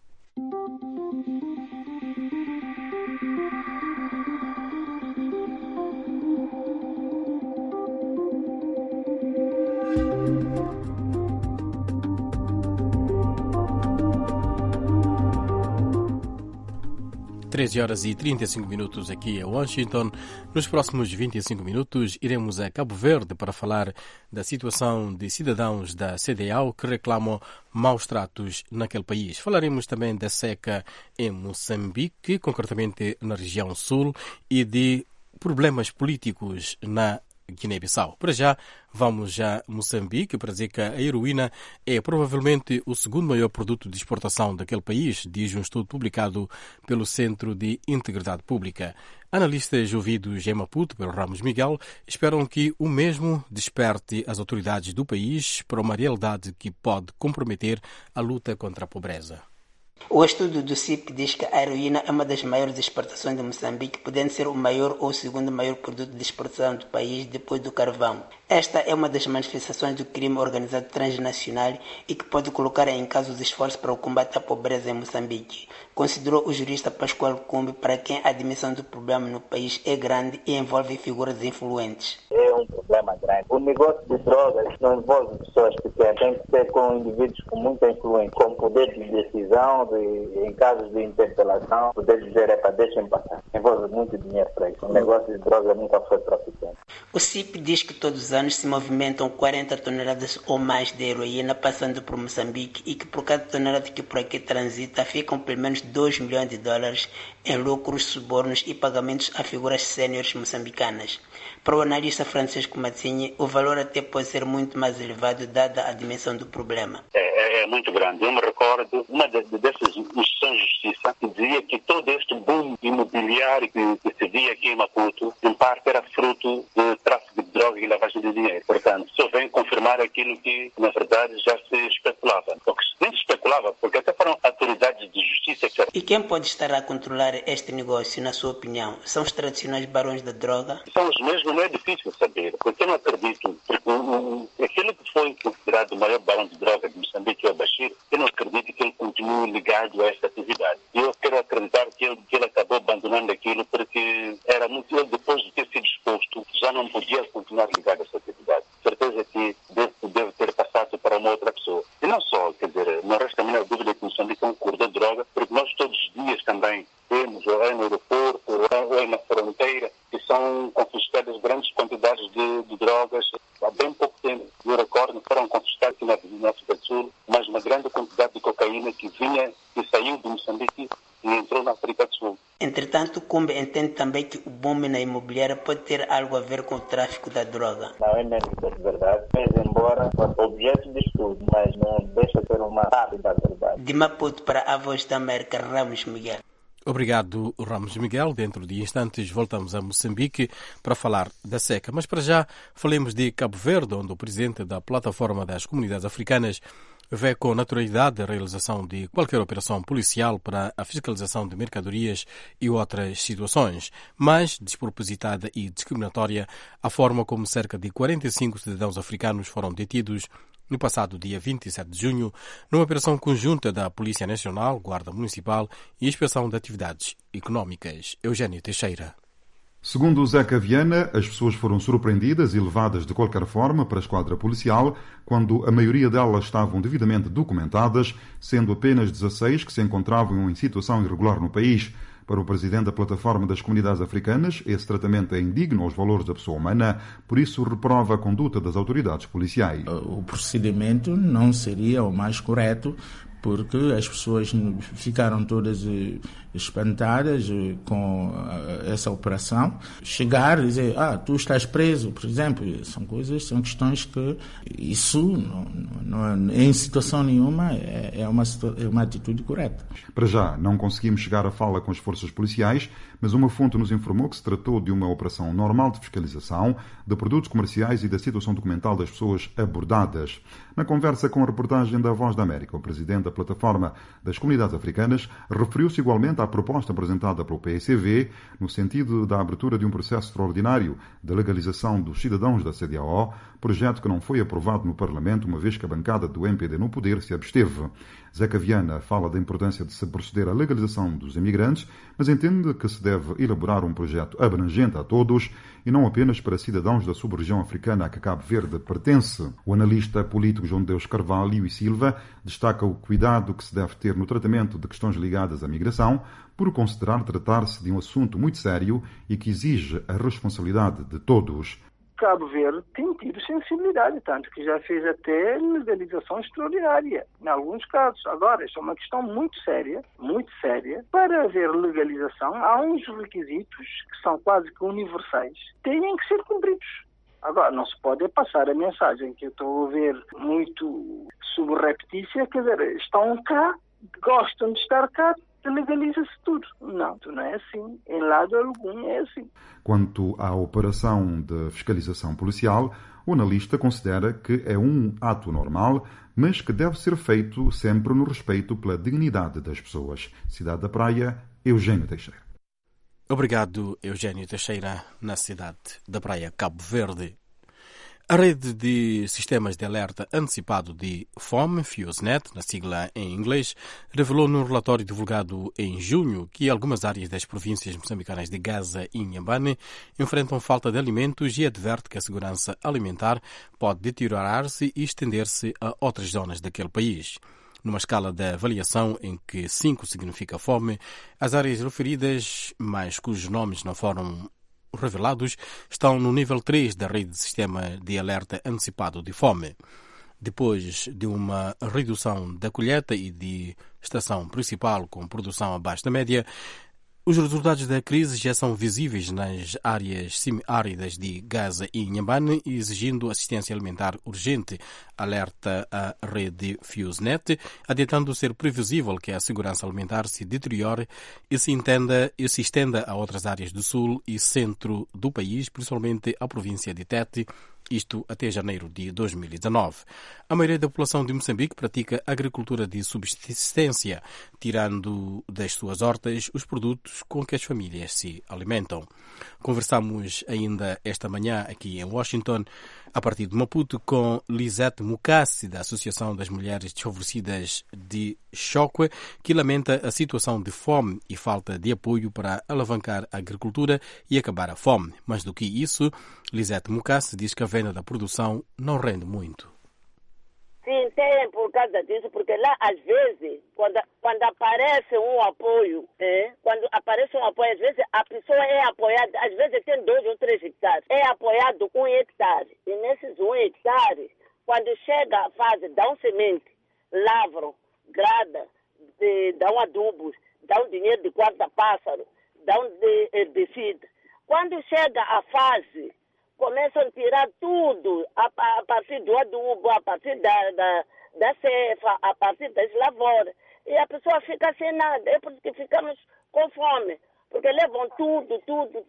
Horas e 35 minutos aqui em Washington. Nos próximos 25 minutos iremos a Cabo Verde para falar da situação de cidadãos da CDAO que reclamam maus tratos naquele país. Falaremos também da seca em Moçambique, concretamente na região sul, e de problemas políticos na Guiné-Bissau. Para já, vamos a Moçambique para dizer que a heroína é provavelmente o segundo maior produto de exportação daquele país, diz um estudo publicado pelo Centro de Integridade Pública. Analistas ouvidos em Maputo pelo Ramos Miguel esperam que o mesmo desperte as autoridades do país para uma realidade que pode comprometer a luta contra a pobreza. O estudo do CIP diz que a heroína é uma das maiores exportações de Moçambique, podendo ser o maior ou o segundo maior produto de exportação do país depois do carvão. Esta é uma das manifestações do crime organizado transnacional e que pode colocar em causa os esforços para o combate à pobreza em Moçambique, considerou o jurista Pascoal Cumbi, para quem a dimensão do problema no país é grande e envolve figuras influentes. É um problema grande. O negócio de drogas não envolve pessoas pequenas, tem que ser com indivíduos com muita influência, com poder de decisão, em casos de interpelação, poder dizer, deixem passar. Envolve muito dinheiro para isso. O negócio de drogas nunca foi para pequeno. O CIP diz que todos os anos se movimentam 40 toneladas ou mais de heroína passando por Moçambique e que por cada tonelada que por aqui transita ficam pelo menos 2 milhões de dólares em lucros, subornos e pagamentos a figuras séniores moçambicanas. Para o analista Francisco Matzinha, o valor até pode ser muito mais elevado dada a dimensão do problema. É muito grande. Eu me recordo uma dessas instituições de justiça que dizia que todo este boom imobiliário que se via aqui em Maputo, em parte era fruto de tráfico de droga e lavagem de dinheiro. Portanto, só vem confirmar aquilo que, na verdade, já se especulava. Porque nem se especulava, porque até foram autoridades de justiça que... E quem pode estar a controlar este negócio, na sua opinião? São os tradicionais barões da droga? São os mesmos, não é difícil saber, porque eu não acredito. Aquele que foi considerado o maior barão de droga de Moçambique, o Bashir, eu não acredito que ele continue ligado a esta atividade. Eu quero acreditar que ele acabou abandonando aquilo porque era muito... Ele, depois de ter sido exposto, já não podia continuar ligado a esta atividade. Certeza que deve ter passado para uma outra pessoa. E não só, quer dizer, não resta a menor dúvida que Moçambique é um corredor de droga, porque nós todos os dias também temos, ou é no aeroporto, ou é na fronteira, que são confiscadas grandes quantidades de drogas. Há bem pouco tempo, eu recordo, foram confiscadas aqui na África do Sul, mas uma grande quantidade de cocaína que saiu de Moçambique e entrou na África do Sul. Entretanto, Cumbi entende também que o boom na imobiliária pode ter algo a ver com o tráfico da droga. Não é mesmo verdade, mas embora o objeto de estudo, mas não deixa de ser uma parte da verdade. De Maputo para a Voz da América, Ramos Miguel. Obrigado, Ramos Miguel. Dentro de instantes voltamos a Moçambique para falar da seca. Mas para já falemos de Cabo Verde, onde o presidente da Plataforma das Comunidades Africanas vê com naturalidade a realização de qualquer operação policial para a fiscalização de mercadorias e outras situações, mas despropositada e discriminatória a forma como cerca de 45 cidadãos africanos foram detidos no passado dia 27 de junho, numa operação conjunta da Polícia Nacional, Guarda Municipal e Inspeção de Atividades Económicas. Eugênio Teixeira. Segundo o Zeca Viana, as pessoas foram surpreendidas e levadas de qualquer forma para a esquadra policial, quando a maioria delas estavam devidamente documentadas, sendo apenas 16 que se encontravam em situação irregular no país. Para o presidente da Plataforma das Comunidades Africanas, esse tratamento é indigno aos valores da pessoa humana, por isso reprova a conduta das autoridades policiais. O procedimento não seria o mais correto, porque as pessoas ficaram todas espantadas com essa operação. Chegar e dizer, tu estás preso, por exemplo, são questões que isso, em situação nenhuma, é uma atitude correta. Para já, não conseguimos chegar à fala com as forças policiais, mas uma fonte nos informou que se tratou de uma operação normal de fiscalização de produtos comerciais e da situação documental das pessoas abordadas. Na conversa com a reportagem da Voz da América, o presidente da Plataforma das Comunidades Africanas referiu-se igualmente à proposta apresentada pelo PSCV no sentido da abertura de um processo extraordinário de legalização dos cidadãos da CEDEAO, projeto que não foi aprovado no Parlamento, uma vez que a bancada do MPD no poder se absteve. Zeca Viana fala da importância de se proceder à legalização dos imigrantes, mas entende que se deve elaborar um projeto abrangente a todos e não apenas para cidadãos da sub-região africana a que Cabo Verde pertence. O analista político João Deus Carvalho e Silva destaca o cuidado que se deve ter no tratamento de questões ligadas à migração, por considerar tratar-se de um assunto muito sério e que exige a responsabilidade de todos. Cabo Verde tem tido sensibilidade, tanto que já fez até legalização extraordinária, em alguns casos. Agora, isso é uma questão muito séria. Para haver legalização, há uns requisitos que são quase que universais, têm que ser cumpridos. Agora, não se pode passar a mensagem que eu estou a ver muito subreptícia, quer dizer, estão cá, gostam de estar cá, legaliza-se tudo. Não é assim. Em lado algum é assim. Quanto à operação de fiscalização policial, o analista considera que é um ato normal, mas que deve ser feito sempre no respeito pela dignidade das pessoas. Cidade da Praia, Eugênio Teixeira. Obrigado, Eugênio Teixeira, na cidade da Praia, Cabo Verde. A rede de sistemas de alerta antecipado de fome, FUSENET, na sigla em inglês, revelou num relatório divulgado em junho que algumas áreas das províncias moçambicanas de Gaza e Inhambane enfrentam falta de alimentos e adverte que a segurança alimentar pode deteriorar-se e estender-se a outras zonas daquele país. Numa escala de avaliação em que 5 significa fome, as áreas referidas, mas cujos nomes não foram revelados, estão no nível 3 da rede de sistema de alerta antecipado de fome. Depois de uma redução da colheita e de estação principal com produção abaixo da média, os resultados da crise já são visíveis nas áreas semiáridas de Gaza e Inhambane, exigindo assistência alimentar urgente, alerta a rede FUSENET, adiantando ser previsível que a segurança alimentar se deteriore e se estenda a outras áreas do sul e centro do país, principalmente a província de Tete, isto até janeiro de 2019. A maioria da população de Moçambique pratica agricultura de subsistência, tirando das suas hortas os produtos com que as famílias se alimentam. Conversamos ainda esta manhã aqui em Washington, a partir de Maputo, com Lisette Mukassi, da Associação das Mulheres Desfavorecidas de Chokwe, que lamenta a situação de fome e falta de apoio para alavancar a agricultura e acabar a fome. Mais do que isso, Lisette Mukassi diz que a venda da produção não rende muito. Sim, tem por causa disso, porque lá, às vezes, quando aparece um apoio, às vezes a pessoa é apoiada, às vezes tem 2 ou 3 hectares, é apoiado 1 hectare. E nesses 1 hectare, quando chega a fase, dão semente, lavram, grada, dão adubos, dão dinheiro de quarta-pássaro, dão de herbicida. Quando chega a fase, começam a tirar tudo, a partir do adubo, a partir da cefa, a partir das lavouras. E a pessoa fica sem nada. É por isso que ficamos com fome. Porque levam tudo.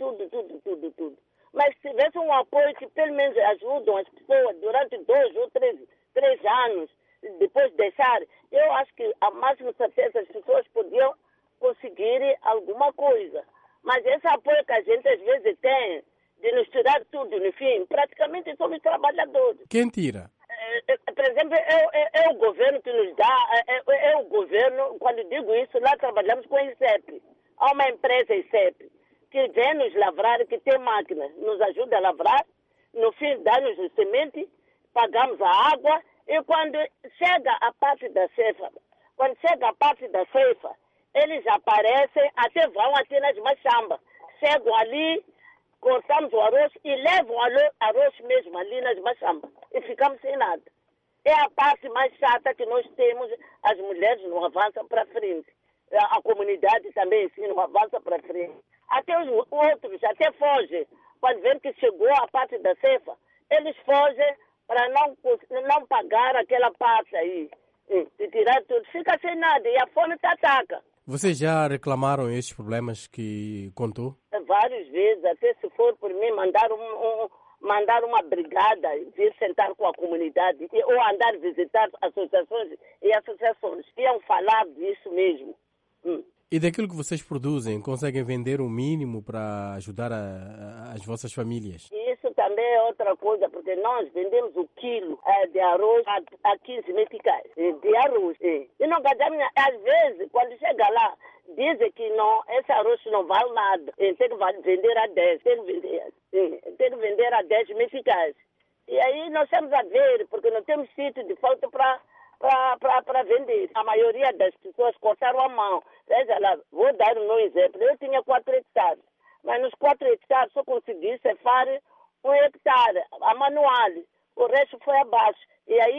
Mas se tivesse um apoio que pelo menos ajudam as pessoas durante 2 ou 3 anos, depois de deixar, eu acho que a máxima certeza as pessoas podiam conseguir alguma coisa. Mas esse apoio que a gente às vezes tem, de nos tirar tudo, no fim, praticamente somos trabalhadores. Quem tira? Por exemplo, é o governo que nos dá, é o governo, quando digo isso, lá trabalhamos com a ICEP. Há uma empresa ICEP que vem nos lavrar, que tem máquinas, nos ajuda a lavrar, no fim dá-nos o semente, pagamos a água, e quando chega a parte da ceifa, eles aparecem, até vão até nas machambas, chegam ali, cortamos o arroz e levam o arroz mesmo ali nas machambas. E ficamos sem nada. é a parte mais chata que nós temos. As mulheres não avançam para frente. A comunidade também sim, não avança para frente. Até os outros até fogem. Quando vêem que chegou a parte da cefa, eles fogem para não pagar aquela parte aí. De tirar tudo. Fica sem nada e a fome te ataca. Vocês já reclamaram esses problemas que contou? Várias vezes, até se for por mim, mandar uma brigada, vir sentar com a comunidade ou andar visitar associações e associações. Iam falar disso mesmo. E daquilo que vocês produzem, conseguem vender o mínimo para ajudar as vossas famílias? Isso também é outra coisa, porque nós vendemos o quilo de arroz a 15 meticais de arroz. E não ganhamos, às vezes, quando chega lá, dizem que não, esse arroz não vale nada. Tem que vender a 10, tem que vender a 10 meticais. E aí nós estamos a ver, porque não temos sítio de falta para vender. A maioria das pessoas cortaram a mão. Veja lá, vou dar um exemplo. Eu tinha 4 hectares, mas nos 4 hectares só consegui cefar 1 hectare a manual. O resto foi abaixo. E aí...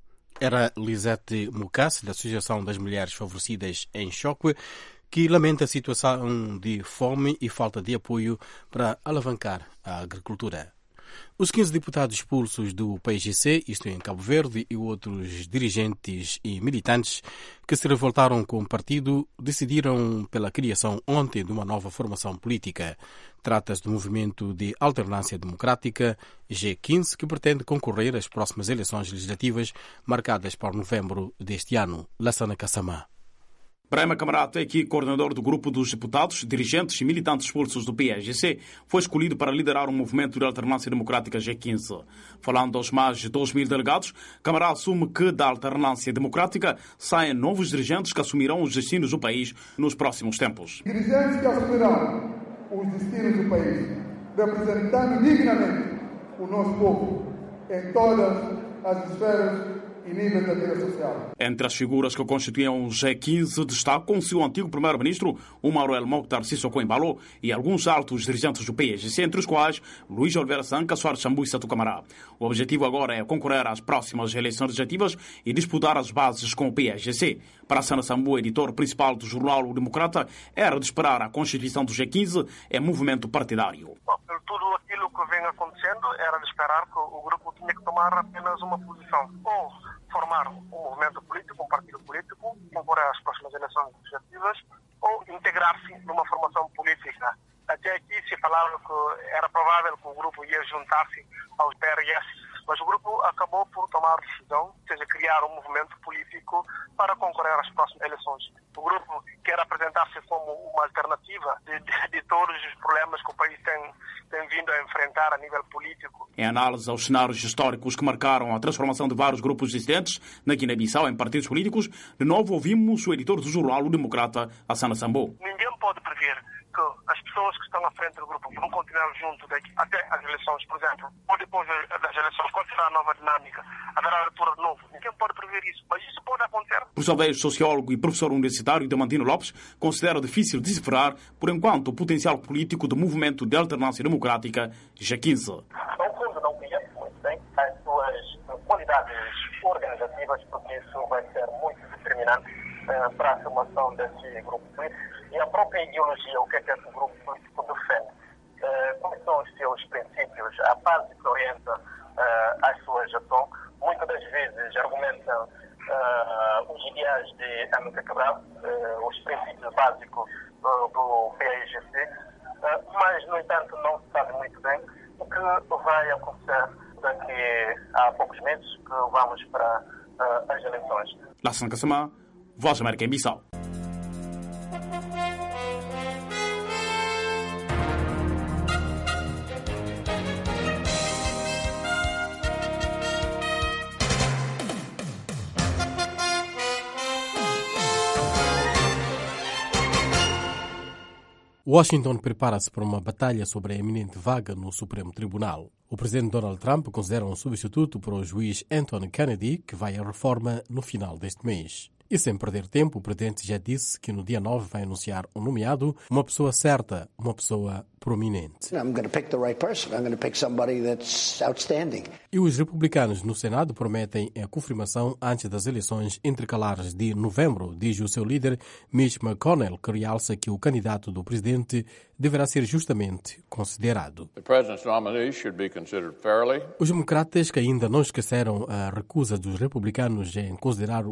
Era Lisete Mucasse, da Associação das Mulheres Favorecidas em Choque, que lamenta a situação de fome e falta de apoio para alavancar a agricultura. Os 15 deputados expulsos do PAIGC, isto em Cabo Verde, e outros dirigentes e militantes que se revoltaram com o partido, decidiram pela criação ontem de uma nova formação política. Trata-se do Movimento de Alternância Democrática, G15, que pretende concorrer às próximas eleições legislativas marcadas para novembro deste ano. Lassana Kassamá. Brahma Camarato, aqui coordenador do grupo dos deputados, dirigentes e militantes expulsos do PAIGC, foi escolhido para liderar o movimento de alternância democrática G15. Falando aos mais de 2.000 delegados, Camará assume que da alternância democrática saem novos dirigentes que assumirão os destinos do país nos próximos tempos. Dirigentes que assumirão os destinos do país, representando dignamente o nosso povo em todas as esferas e níveis da vida social. Entre as figuras que constituem o G15 destacam-se o antigo primeiro-ministro Omar El Mokhtar Sissoko Embalo e alguns altos dirigentes do PAIGC, entre os quais Luís Oliveira Sanca, Soares Sambu e Sato Camará. O objetivo agora é concorrer às próximas eleições legislativas e disputar as bases com o PAIGC. Para Sana Sambu, editor principal do jornal O Democrata, era de esperar a constituição do G15 em movimento partidário. Tudo aquilo que vem acontecendo era de esperar que o grupo tinha que tomar apenas uma posição. Ou formar um movimento político, um partido político, concorrer às próximas eleições legislativas, ou integrar-se numa formação política. Até aqui se falava que era provável que o grupo ia juntar-se ao PRS, mas o grupo acabou por tomar a decisão, ou seja, criar um movimento político para concorrer às próximas eleições. O grupo quer apresentar-se como uma alternativa de todos os problemas que o país tem vindo a enfrentar a nível político. Em análise aos cenários históricos que marcaram a transformação de vários grupos dissidentes na Guiné-Bissau em partidos políticos, de novo ouvimos o editor do jornal O Democrata, Hassana Sambo. Ninguém pode prever que as pessoas que estão à frente do grupo vão continuar junto até as eleições, por exemplo, ou depois das eleições, qual será a nova dinâmica, haverá abertura de novo. Ninguém pode prever isso, mas isso pode acontecer. Por sua vez, sociólogo e professor universitário Diamantino Lopes considera difícil decifrar, por enquanto, o potencial político do movimento de alternância democrática G15. No fundo, não conhece muito bem as suas qualidades organizativas, porque isso vai ser muito determinante para a formação desse grupo político. E a própria ideologia, o que é que esse grupo político defende? Quais são os seus princípios? A base que orienta as suas ações, muitas das vezes argumentam os ideais de Amílcar Cabral, os princípios básicos do PAIGC, mas, no entanto, não se sabe muito bem o que vai acontecer daqui a poucos meses, que vamos para as eleições. Lassana Kassamá, Voz da América em Bissau. Washington prepara-se para uma batalha sobre a eminente vaga no Supremo Tribunal. O presidente Donald Trump considera um substituto para o juiz Anthony Kennedy, que vai à reforma no final deste mês. E sem perder tempo, o presidente já disse que no dia 9 vai anunciar um nomeado, uma pessoa certa, uma pessoa prominente. I'm going to pick the right person. I'm going to pick somebody that's outstanding. E os republicanos no Senado prometem a confirmação antes das eleições intercalares de novembro, diz o seu líder Mitch McConnell, que realça que o candidato do presidente deverá ser justamente considerado. The president's nominee should be considered fairly. Os democratas, que ainda não esqueceram a recusa dos republicanos em considerar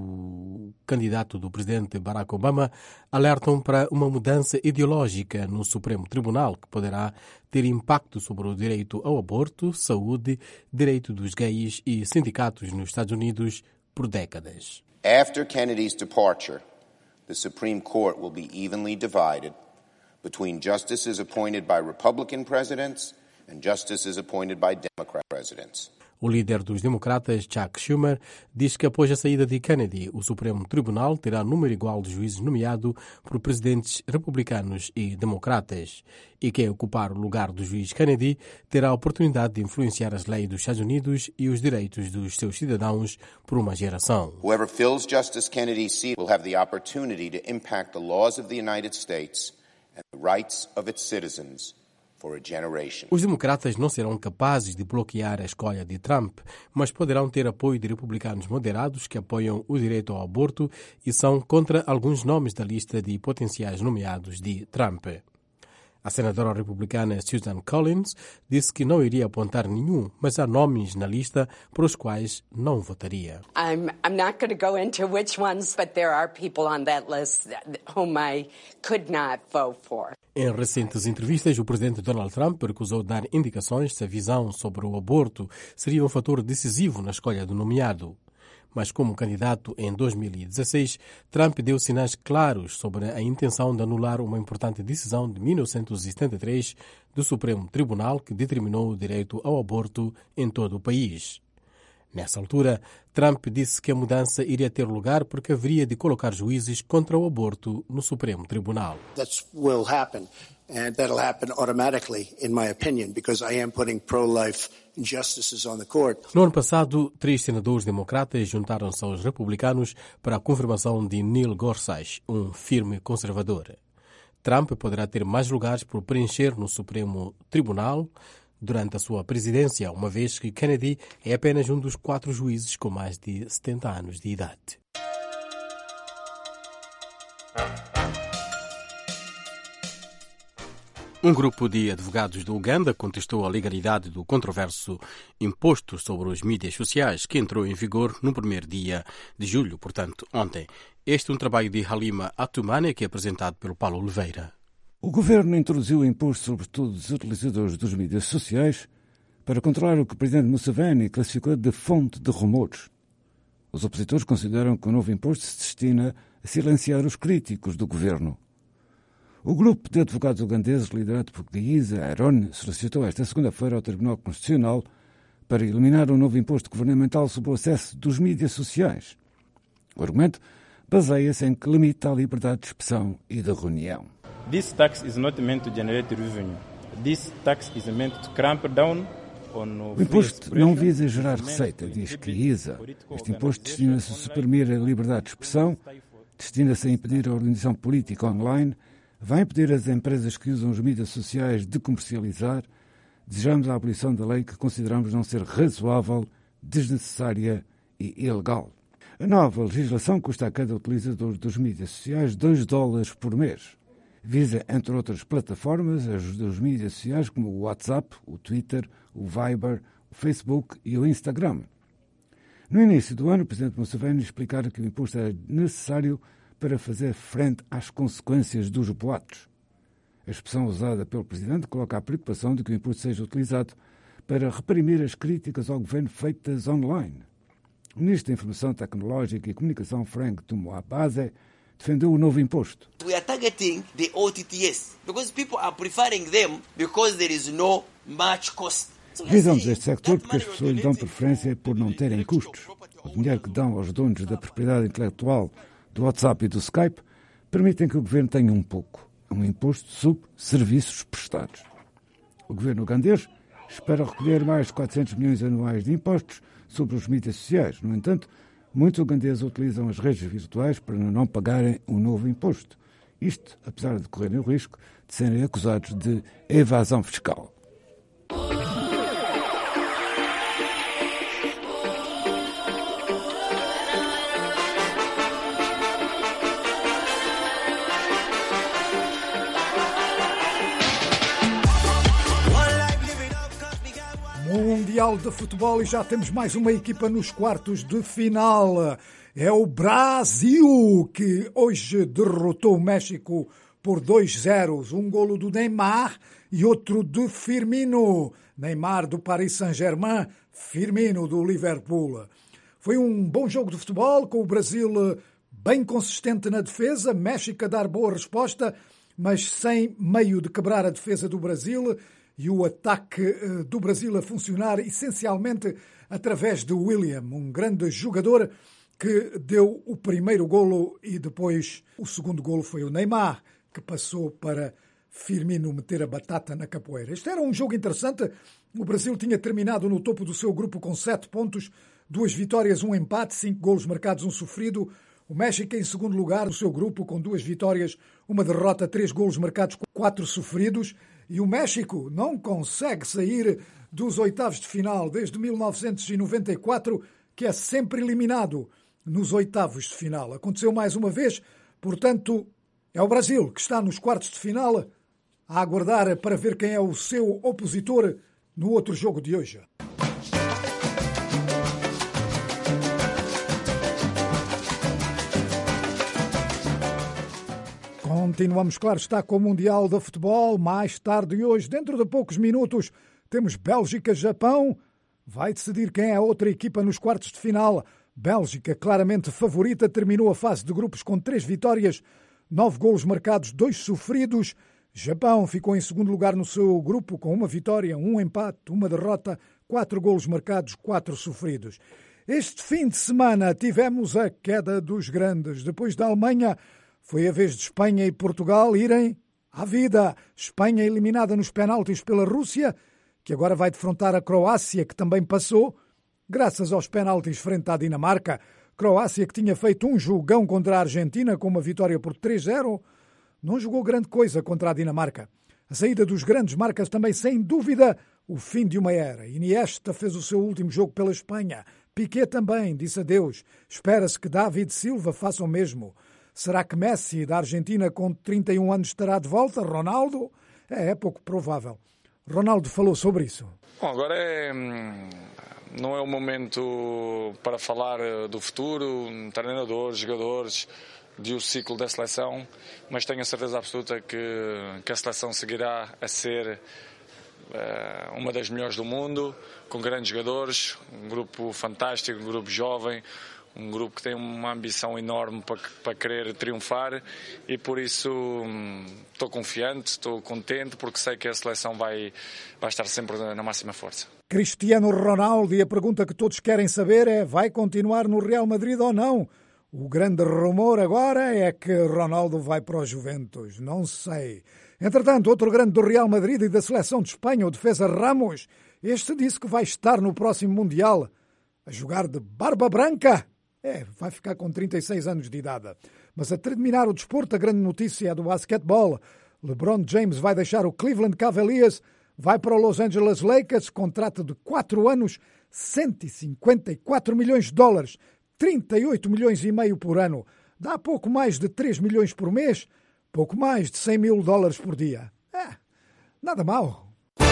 o candidato do presidente Barack Obama, alertam para uma mudança ideológica no Supremo Tribunal que poderá ter impacto sobre o direito ao aborto, saúde, direito dos gays e sindicatos nos Estados Unidos por décadas. After Kennedy's departure, the Supreme Court will be evenly divided between justices appointed by Republican presidents and justices appointed by Democrat presidents. O líder dos democratas, Chuck Schumer, diz que após a saída de Kennedy, o Supremo Tribunal terá número igual de juízes nomeados por presidentes republicanos e democratas. E quem ocupar o lugar do juiz Kennedy terá a oportunidade de influenciar as leis dos Estados Unidos e os direitos dos seus cidadãos por uma geração. Whoever fills Justice Kennedy's seat will have the opportunity to impact the laws of the United States and the rights of its citizens. Os democratas não serão capazes de bloquear a escolha de Trump, mas poderão ter apoio de republicanos moderados que apoiam o direito ao aborto e são contra alguns nomes da lista de potenciais nomeados de Trump. A senadora republicana Susan Collins disse que não iria apontar nenhum, mas há nomes na lista para os quais não votaria. I'm not going to go into which ones, but there are people on that list whom I could not vote for. Em recentes entrevistas, o presidente Donald Trump recusou dar indicações se a visão sobre o aborto seria um fator decisivo na escolha do nomeado. Mas como candidato em 2016, Trump deu sinais claros sobre a intenção de anular uma importante decisão de 1973 do Supremo Tribunal que determinou o direito ao aborto em todo o país. Nessa altura, Trump disse que a mudança iria ter lugar porque haveria de colocar juízes contra o aborto no Supremo Tribunal. That will happen, and that'll happen automatically, in my opinion, because I am putting pro-life justices on the court. No ano passado, 3 senadores democratas juntaram-se aos republicanos para a confirmação de Neil Gorsuch, um firme conservador. Trump poderá ter mais lugares por preencher no Supremo Tribunal durante a sua presidência, uma vez que Kennedy é apenas um dos 4 juízes com mais de 70 anos de idade. Um grupo de advogados de Uganda contestou a legalidade do controverso imposto sobre os mídias sociais que entrou em vigor no primeiro dia de julho, portanto, ontem. Este é um trabalho de Halima Atumane que é apresentado pelo Paulo Oliveira. O governo introduziu o imposto sobre todos os utilizadores das mídias sociais para controlar o que o presidente Museveni classificou de fonte de rumores. Os opositores consideram que o novo imposto se destina a silenciar os críticos do governo. O grupo de advogados ugandeses, liderado por Diisa Aaron, solicitou esta segunda-feira ao Tribunal Constitucional para eliminar o novo imposto governamental sobre o acesso dos mídias sociais. O argumento baseia-se em que limita a liberdade de expressão e de reunião. This tax is not meant to generate revenue. This tax is meant to clamp down on o imposto não visa gerar receita, diz Kiisa. Este imposto destina-se a suprimir a liberdade de expressão, destina-se a impedir a organização política online, vai impedir as empresas que usam as mídias sociais de comercializar. Desejamos a abolição da lei que consideramos não ser razoável, desnecessária e ilegal. A nova legislação custa a cada utilizador das mídias sociais $2 por mês. Visa, entre outras plataformas, as das mídias sociais como o WhatsApp, o Twitter, o Viber, o Facebook e o Instagram. No início do ano, o presidente Museveni explicara que o imposto era necessário para fazer frente às consequências dos boatos. A expressão usada pelo presidente coloca a preocupação de que o imposto seja utilizado para reprimir as críticas ao governo feitas online. O ministro da Informação Tecnológica e Comunicação, Frank Tumwabase, defendeu o novo imposto. We are targeting the OTTs because people are preferring them because there is no much cost. Visamos este sector porque as pessoas lhe dão preferência por não terem custos. O dinheiro que dão aos donos da propriedade intelectual do WhatsApp e do Skype permitem que o governo tenha um pouco. Um imposto sobre serviços prestados. O governo ugandês espera recolher mais de 400 milhões anuais de impostos sobre as mídias sociais. No entanto, Muitos ugandeses utilizam as redes virtuais para não pagarem o novo imposto. Isto, apesar de correrem o risco de serem acusados de evasão fiscal. Mundial de Futebol e já temos mais uma equipa nos quartos de final. É o Brasil, que hoje derrotou o México por 2-0. Um golo do Neymar e outro de Firmino. Neymar do Paris Saint-Germain, Firmino do Liverpool. Foi um bom jogo de futebol, com o Brasil bem consistente na defesa, México a dar boa resposta, mas sem meio de quebrar a defesa do Brasil, e o ataque do Brasil a funcionar essencialmente através de William, um grande jogador que deu o primeiro golo, e depois o segundo golo foi o Neymar, que passou para Firmino meter a batata na capoeira. Este era um jogo interessante. O Brasil tinha terminado no topo do seu grupo com 7 pontos, 2 vitórias, 1 empate, 5 golos marcados, 1 sofrido. O México em segundo lugar no seu grupo com 2 vitórias, 1 derrota, 3 golos marcados, 4 sofridos. E o México não consegue sair dos oitavos de final desde 1994, que é sempre eliminado nos oitavos de final. Aconteceu mais uma vez, portanto, é o Brasil que está nos quartos de final, a aguardar para ver quem é o seu opositor no outro jogo de hoje. Continuamos, claro está, com o Mundial de Futebol. Mais tarde hoje, dentro de poucos minutos, temos Bélgica-Japão. Vai decidir quem é a outra equipa nos quartos de final. Bélgica, claramente favorita, terminou a fase de grupos com 3 vitórias, 9 golos marcados, 2 sofridos. Japão ficou em segundo lugar no seu grupo com 1 vitória, 1 empate, 1 derrota, 4 golos marcados, 4 sofridos. Este fim de semana tivemos a queda dos grandes. Depois da Alemanha, foi a vez de Espanha e Portugal irem à vida. Espanha eliminada nos penaltis pela Rússia, que agora vai defrontar a Croácia, que também passou, graças aos penaltis frente à Dinamarca. Croácia, que tinha feito um jogão contra a Argentina com uma vitória por 3-0, não jogou grande coisa contra a Dinamarca. A saída dos grandes marca também, sem dúvida, o fim de uma era. Iniesta fez o seu último jogo pela Espanha. Piqué também disse adeus. Espera-se que David Silva faça o mesmo. Será que Messi, da Argentina, com 31 anos, estará de volta? Ronaldo? É pouco provável. Ronaldo falou sobre isso. Bom, agora não é o momento para falar do futuro, treinadores, jogadores, de o ciclo da seleção, mas tenho a certeza absoluta que a seleção seguirá a ser uma das melhores do mundo, com grandes jogadores, um grupo fantástico, um grupo jovem, um grupo que tem uma ambição enorme para querer triunfar, e por isso estou confiante, estou contente, porque sei que a seleção vai estar sempre na máxima força. Cristiano Ronaldo, e a pergunta que todos querem saber é: vai continuar no Real Madrid ou não? O grande rumor agora é que Ronaldo vai para o Juventus. Não sei. Entretanto, outro grande do Real Madrid e da seleção de Espanha, o defesa Ramos, este disse que vai estar no próximo Mundial a jogar de barba branca. Vai ficar com 36 anos de idade. Mas a terminar o desporto, a grande notícia é do basquetebol. LeBron James vai deixar o Cleveland Cavaliers, vai para o Los Angeles Lakers, contrato de 4 anos, 154 milhões de dólares, 38 milhões e meio por ano. Dá pouco mais de 3 milhões por mês, pouco mais de 100 mil dólares por dia. Nada mal.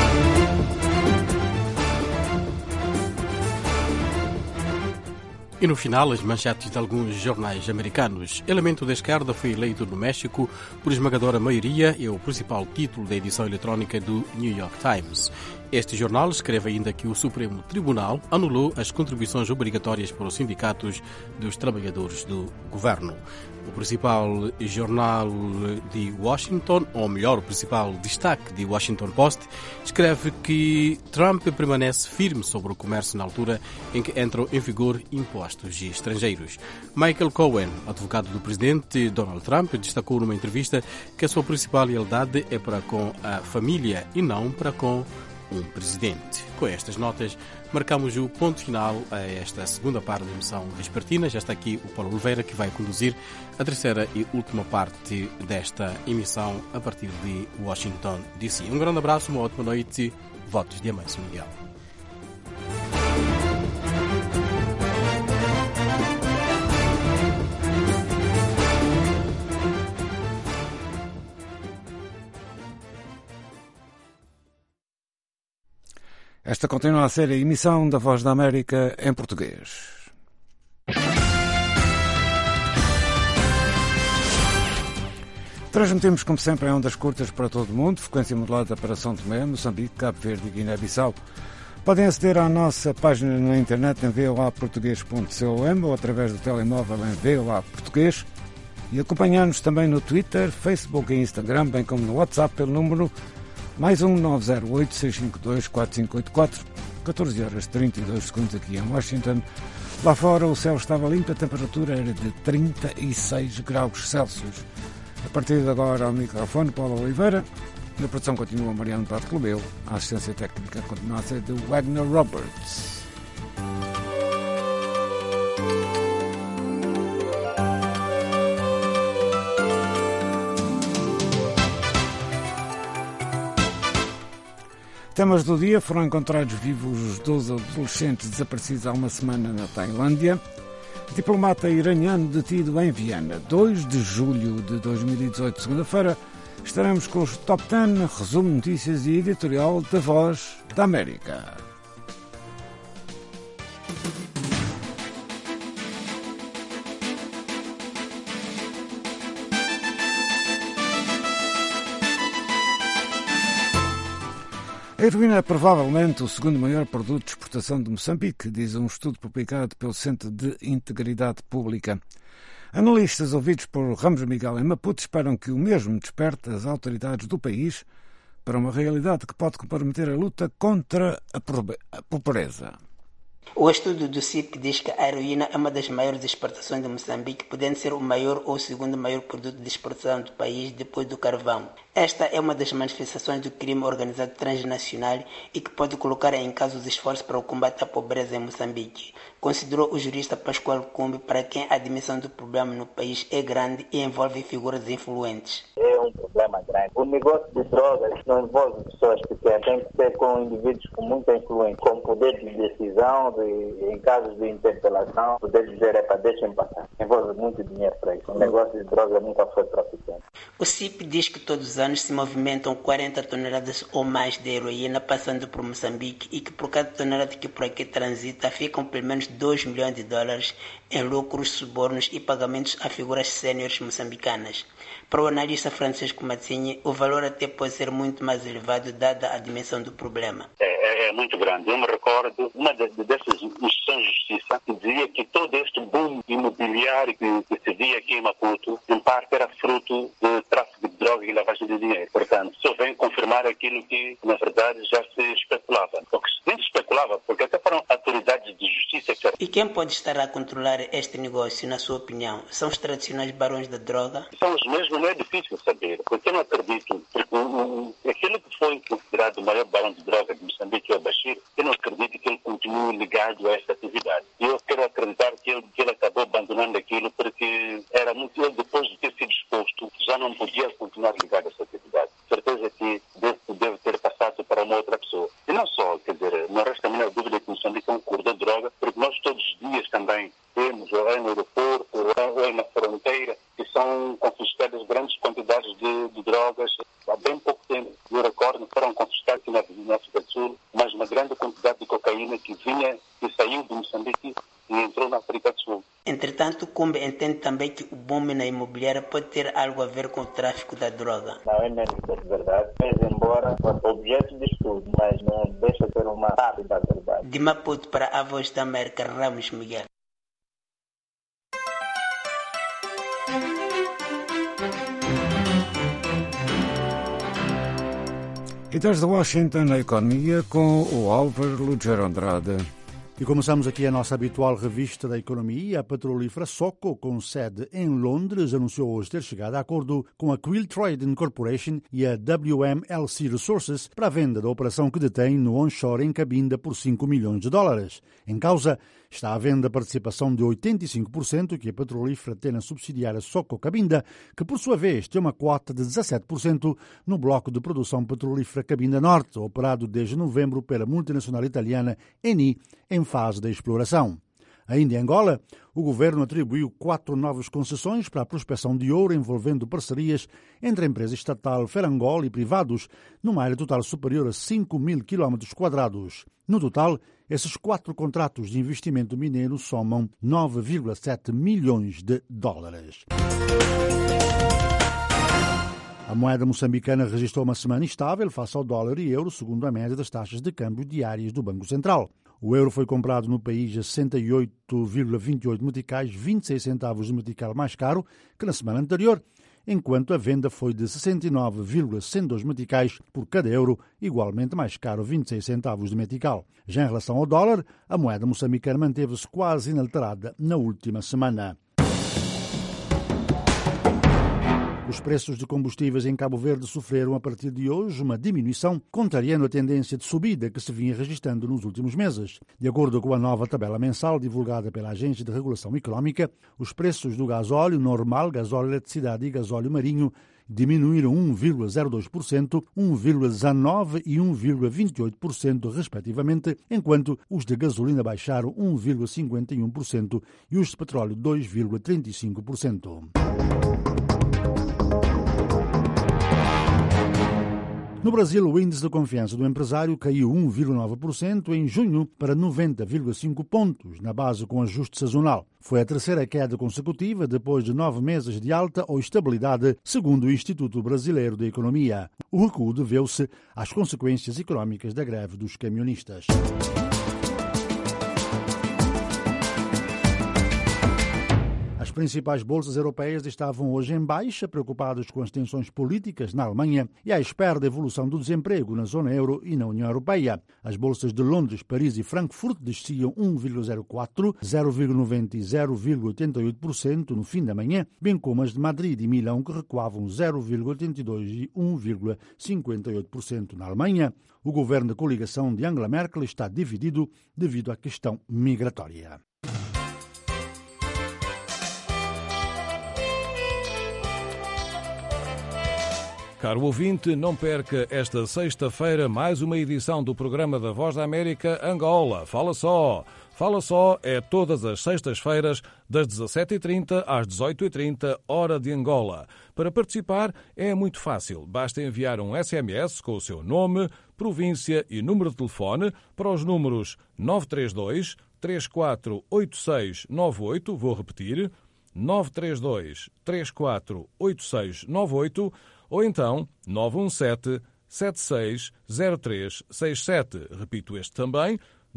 E no final, as manchetes de alguns jornais americanos. Elemento da esquerda foi eleito no México por esmagadora maioria e é o principal título da edição eletrónica do New York Times. Este jornal escreve ainda que o Supremo Tribunal anulou as contribuições obrigatórias para os sindicatos dos trabalhadores do governo. O principal jornal de Washington, ou melhor, o principal destaque de Washington Post, escreve que Trump permanece firme sobre o comércio na altura em que entram em vigor impostos estrangeiros. Michael Cohen, advogado do presidente Donald Trump, destacou numa entrevista que a sua principal lealdade é para com a família e não para com um presidente. Com estas notas, marcamos o ponto final a esta segunda parte da emissão vespertina. Já está aqui o Paulo Oliveira, que vai conduzir a terceira e última parte desta emissão a partir de Washington, D.C. Um grande abraço, uma ótima noite. Votos de Amâncio Miguel. Esta continua a ser a emissão da Voz da América em português. Transmitimos, como sempre, em ondas curtas para todo o mundo, frequência modulada para São Tomé, Moçambique, Cabo Verde e Guiné-Bissau. Podem aceder à nossa página na internet em voaportuguês.com ou através do telemóvel em VOA Português e acompanhar-nos também no Twitter, Facebook e Instagram, bem como no WhatsApp pelo número +1 908 652 4584, 14 horas 32 segundos aqui em Washington. Lá fora o céu estava limpo, a temperatura era de 36 graus Celsius. A partir de agora ao microfone Paulo Oliveira, na produção continua Mariano Bartolomeu, a assistência técnica continua a ser de Wagner Roberts. Temas do dia: foram encontrados vivos os 12 adolescentes desaparecidos há uma semana na Tailândia. Diplomata iraniano detido em Viena. 2 de julho de 2018, segunda-feira, estaremos com os Top 10, resumo, notícias e editorial da Voz da América. A heroína é provavelmente o segundo maior produto de exportação de Moçambique, diz um estudo publicado pelo Centro de Integridade Pública. Analistas ouvidos por Ramos Miguel em Maputo esperam que o mesmo desperte as autoridades do país para uma realidade que pode comprometer a luta contra a pobreza. O estudo do CIP diz que a heroína é uma das maiores exportações de Moçambique, podendo ser o maior ou o segundo maior produto de exportação do país depois do carvão. Esta é uma das manifestações do crime organizado transnacional e que pode colocar em causa os esforços para o combate à pobreza em Moçambique, considerou o jurista Pascoal Cumbi, para quem a dimensão do problema no país é grande e envolve figuras influentes. É um problema grande. O negócio de drogas não envolve pessoas pequenas, tem que ser com indivíduos com muita influência, com poder de decisão, em casos de interpelação, poder dizer deixem passar. Envolve muito dinheiro para isso. O negócio de drogas nunca foi para pequeno. O CIP diz que todos os anos se movimentam 40 toneladas ou mais de heroína passando por Moçambique e que por cada tonelada que por aqui transita ficam pelo menos $2 milhões em lucros, subornos e pagamentos a figuras séniores moçambicanas. Para o analista Francisco Mazzini, o valor até pode ser muito mais elevado dada a dimensão do problema. É muito grande. Eu me recordo, uma dessas instituições de justiça que dizia que todo este boom imobiliário que se via aqui em Maputo, em parte era fruto de tráfico de droga e lavagem de dinheiro. Portanto, só vem confirmar aquilo que, na verdade, já se especulava. Ou que nem se especulava, porque até foram autoridades de justiça que... E quem pode estar a controlar este negócio, na sua opinião? São os tradicionais barões da droga? São os mesmos, não é difícil saber, porque eu não acredito, porque aquele que foi considerado o maior barão de droga de Moçambique, o Bashir, eu não acredito que ele continue ligado a essa atividade. Eu quero acreditar que ele acabou abandonando aquilo porque era muito... Ele, depois de ter sido exposto, já não podia continuar ligado a essa atividade. Certeza que deve ter passado para uma outra pessoa. E não só, quer dizer, não resta a menor dúvida que Moçambique é um corredor de droga, porque nós todos os dias também temos, ou é no aeroporto, ou é na fronteira, que são confiscadas grandes quantidades de drogas. Há bem pouco tempo, eu recordo, foram confiscadas aqui na África do Sul, mas uma grande quantidade de cocaína que saiu de Moçambique e entrou na África do Sul. Entretanto, Cumbi entende também que o boom na imobiliária pode ter algo a ver com o tráfico da droga. Não é verdade, mas embora objeto de estudo, mas não deixa de ser uma parte da verdade. De Maputo para a Voz da América, Ramos Miguel. E desde Washington, a economia com o Álvaro Lugero Andrade. E começamos aqui a nossa habitual revista da economia. A petrolífera Soco, com sede em Londres, anunciou hoje ter chegado a acordo com a Quill Trading Corporation e a WMLC Resources para a venda da operação que detém no onshore em Cabinda por $5 milhões. Em causa está a venda da participação de 85% que a petrolífera tem na subsidiária Soco Cabinda, que por sua vez tem uma cota de 17% no bloco de produção petrolífera Cabinda Norte, operado desde novembro pela multinacional italiana Eni, em fase de exploração. Ainda em Angola, o governo atribuiu 4 novas concessões para a prospecção de ouro envolvendo parcerias entre a empresa estatal Ferangol e privados, numa área total superior a 5.000 km². No total, esses 4 contratos de investimento mineiro somam $9,7 milhões. A moeda moçambicana registrou uma semana estável face ao dólar e euro, segundo a média das taxas de câmbio diárias do Banco Central. O euro foi comprado no país a 68,28 meticais, 26 centavos de metical mais caro que na semana anterior, enquanto a venda foi de 69,102 meticais por cada euro, igualmente mais caro, 26 centavos de metical. Já em relação ao dólar, a moeda moçambicana manteve-se quase inalterada na última semana. Os preços de combustíveis em Cabo Verde sofreram a partir de hoje uma diminuição, contrariando a tendência de subida que se vinha registrando nos últimos meses. De acordo com a nova tabela mensal divulgada pela Agência de Regulação Económica, os preços do gasóleo normal, gasóleo eletricidade e gasóleo marinho diminuíram 1,02%, 1,19% e 1,28%, respectivamente, enquanto os de gasolina baixaram 1,51% e os de petróleo 2,35%. No Brasil, o índice de confiança do empresário caiu 1,9% em junho para 90,5 pontos, na base com ajuste sazonal. Foi a terceira queda consecutiva depois de 9 meses de alta ou estabilidade, segundo o Instituto Brasileiro de Economia. O recuo deveu-se às consequências económicas da greve dos camionistas. As principais bolsas europeias estavam hoje em baixa, preocupadas com as tensões políticas na Alemanha e à espera da evolução do desemprego na zona euro e na União Europeia. As bolsas de Londres, Paris e Frankfurt desciam 1,04%, 0,90% e 0,88% no fim da manhã, bem como as de Madrid e Milão, que recuavam 0,82% e 1,58%. Na Alemanha, o governo da coligação de Angela Merkel está dividido devido à questão migratória. Caro ouvinte, não perca esta sexta-feira mais uma edição do programa da Voz da América Angola. Fala só! Fala só é todas as sextas-feiras, das 17h30 às 18h30, hora de Angola. Para participar é muito fácil. Basta enviar um SMS com o seu nome, província e número de telefone para os números 932 348698, vou repetir, 932 348698, ou então 917-760367. Repito este também,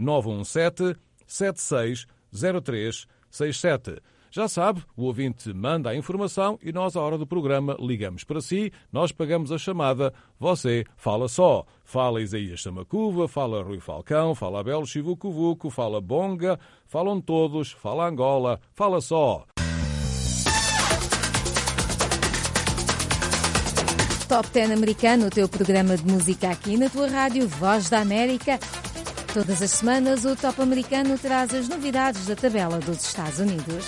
917-760367. Já sabe, o ouvinte manda a informação e nós, à hora do programa, ligamos para si, nós pagamos a chamada, você fala só. Fala Isaías Samacuva, fala Rui Falcão, fala Abel Chivucuvuco, fala Bonga, falam todos, fala Angola, fala só. Top 10 americano, o teu programa de música aqui na tua rádio Voz da América. Todas as semanas o Top americano traz as novidades da tabela dos Estados Unidos.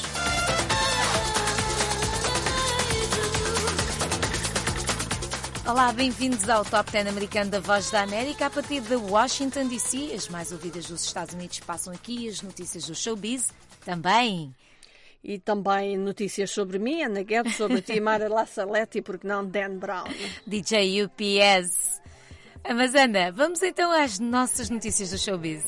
Olá, bem-vindos ao Top 10 americano da Voz da América. A partir de Washington, D.C., as mais ouvidas dos Estados Unidos passam aqui, as notícias do showbiz também. E também notícias sobre mim, Ana Guedes, sobre ti, Mara La Salete e, porque não, Dan Brown. DJ UPS. Mas Ana, vamos então às nossas notícias do showbiz.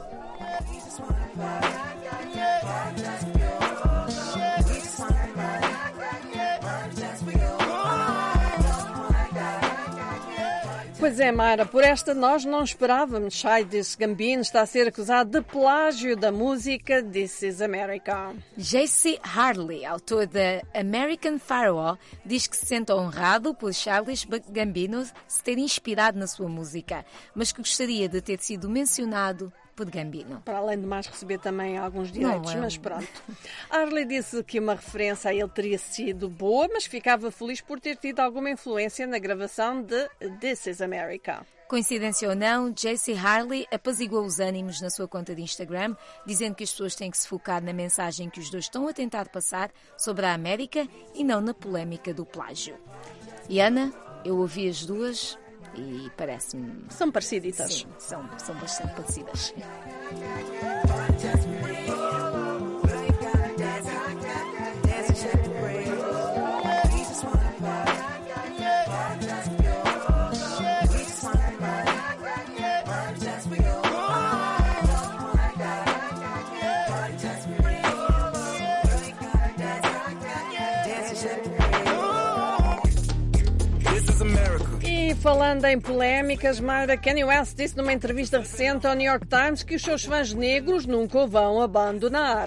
Pois é, Mara, por esta nós não esperávamos. Childish Gambino está a ser acusado de plágio da música This Is America. J.C. Harley, autor da American Firewall, diz que se sente honrado por Childish Gambino se ter inspirado na sua música, mas que gostaria de ter sido mencionado por Gambino. Para além de mais receber também alguns direitos, mas pronto. Harley disse que uma referência a ele teria sido boa, mas ficava feliz por ter tido alguma influência na gravação de This Is America. Coincidência ou não, J.C. Harley apaziguou os ânimos na sua conta de Instagram, dizendo que as pessoas têm que se focar na mensagem que os dois estão a tentar passar sobre a América e não na polémica do plágio. E Ana, eu ouvi as duas e parece-me... São pareciditas. Sim, são bastante parecidas. E falando em polémicas, Mayra, Kanye West disse numa entrevista recente ao New York Times que os seus fãs negros nunca o vão abandonar.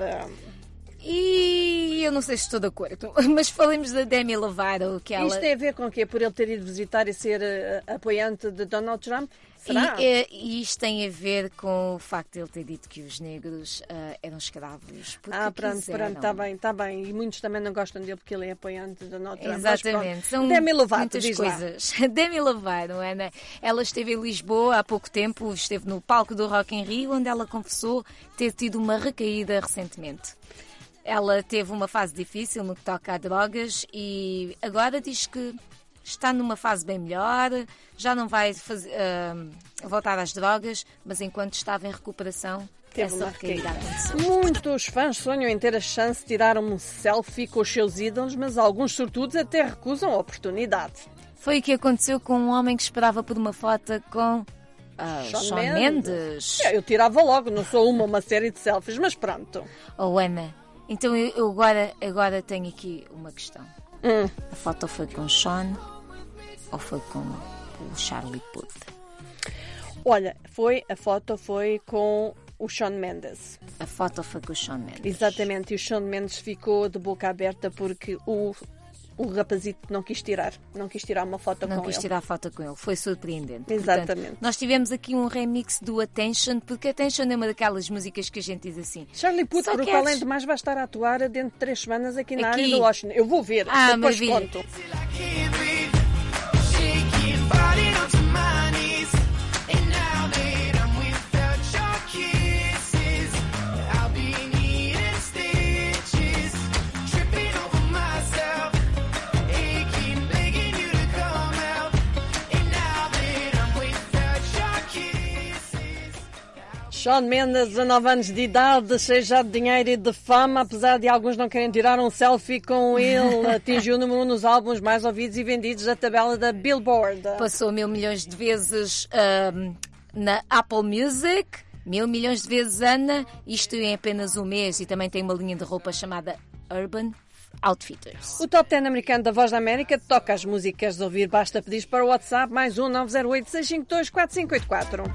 E eu não sei se estou de acordo, mas falemos da Demi Lovato. Que ela... Isto tem a ver com o quê? Por ele ter ido visitar e ser apoiante de Donald Trump? Será? E isto tem a ver com o facto de ele ter dito que os negros eram escravos. Pronto, está bem. E muitos também não gostam dele porque ele é apoiante de Donald Trump. Exatamente. São Demi Lovato, muitas diz coisas. Demi Lovato, Ana, ela esteve em Lisboa há pouco tempo, esteve no palco do Rock in Rio, onde ela confessou ter tido uma recaída recentemente. Ela teve uma fase difícil no que toca a drogas e agora diz que está numa fase bem melhor, já não vai voltar às drogas, mas enquanto estava em recuperação, essa recaída aconteceu. Muitos fãs sonham em ter a chance de tirar um selfie com os seus ídolos, mas alguns sortudos até recusam a oportunidade. Foi o que aconteceu com um homem que esperava por uma foto com Shawn Mendes. Eu tirava logo, não sou uma série de selfies, mas pronto. Oh, Ana, então eu agora tenho aqui uma questão. A foto foi com Shawn ou foi com o Charlie Puth? Olha, a foto foi com o Shawn Mendes. A foto foi com o Shawn Mendes. Exatamente, e o Shawn Mendes ficou de boca aberta porque o rapazito não quis tirar uma foto com ele. Não quis tirar a foto com ele, foi surpreendente. Exatamente. Portanto, nós tivemos aqui um remix do Attention, porque Attention é uma daquelas músicas que a gente diz assim. Charlie Puth, por além de mais, vai estar a atuar dentro de 3 semanas aqui na área do Washington. Eu vou ver, depois conto. Shawn Mendes, 19 anos de idade, cheio já de dinheiro e de fama, apesar de alguns não querem tirar um selfie com ele, atingiu o número 1 nos álbuns mais ouvidos e vendidos da tabela da Billboard. Passou 1.000 milhões de vezes na Apple Music, 1.000 milhões de vezes, Ana, isto em apenas um mês, e também tem uma linha de roupa chamada Urban Outfitters. O Top 10 americano da Voz da América toca as músicas de ouvir, basta pedir para o WhatsApp mais 908-652-4584.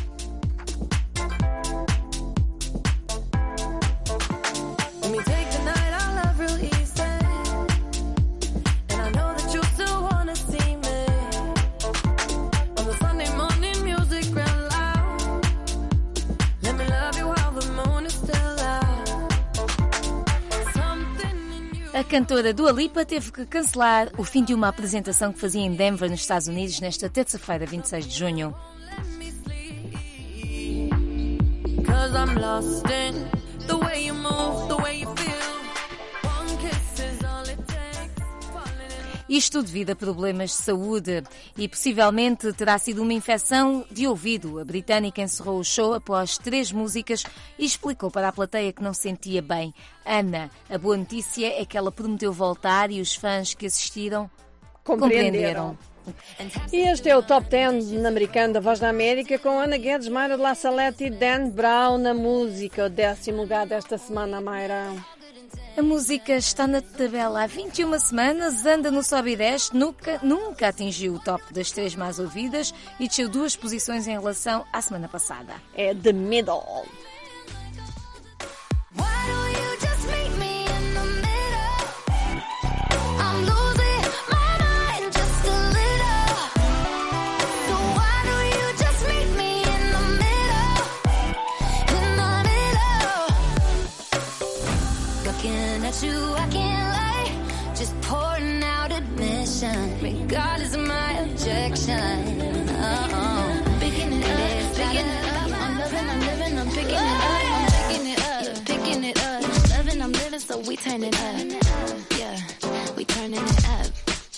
A cantora Dua Lipa teve que cancelar o fim de uma apresentação que fazia em Denver, nos Estados Unidos, nesta terça-feira, 26 de junho. Isto devido a problemas de saúde e possivelmente terá sido uma infecção de ouvido. A britânica encerrou o show após 3 músicas e explicou para a plateia que não se sentia bem. Ana, a boa notícia é que ela prometeu voltar e os fãs que assistiram compreenderam. E este é o Top 10 americano da Voz da América, com Ana Guedes, Mayra de La Salette e Dan Brown na música. O 10º lugar desta semana, Mayra. A música está na tabela há 21 semanas, anda no sobe e desce, nunca atingiu o top das 3 mais ouvidas e desceu 2 posições em relação à semana passada. É The Middle. regardless of my objection. Picking it up, I'm loving, I'm living, I'm picking it up, I'm picking it up, you're picking it up. Loving, I'm living, so we turn it up. Yeah, we turning it up.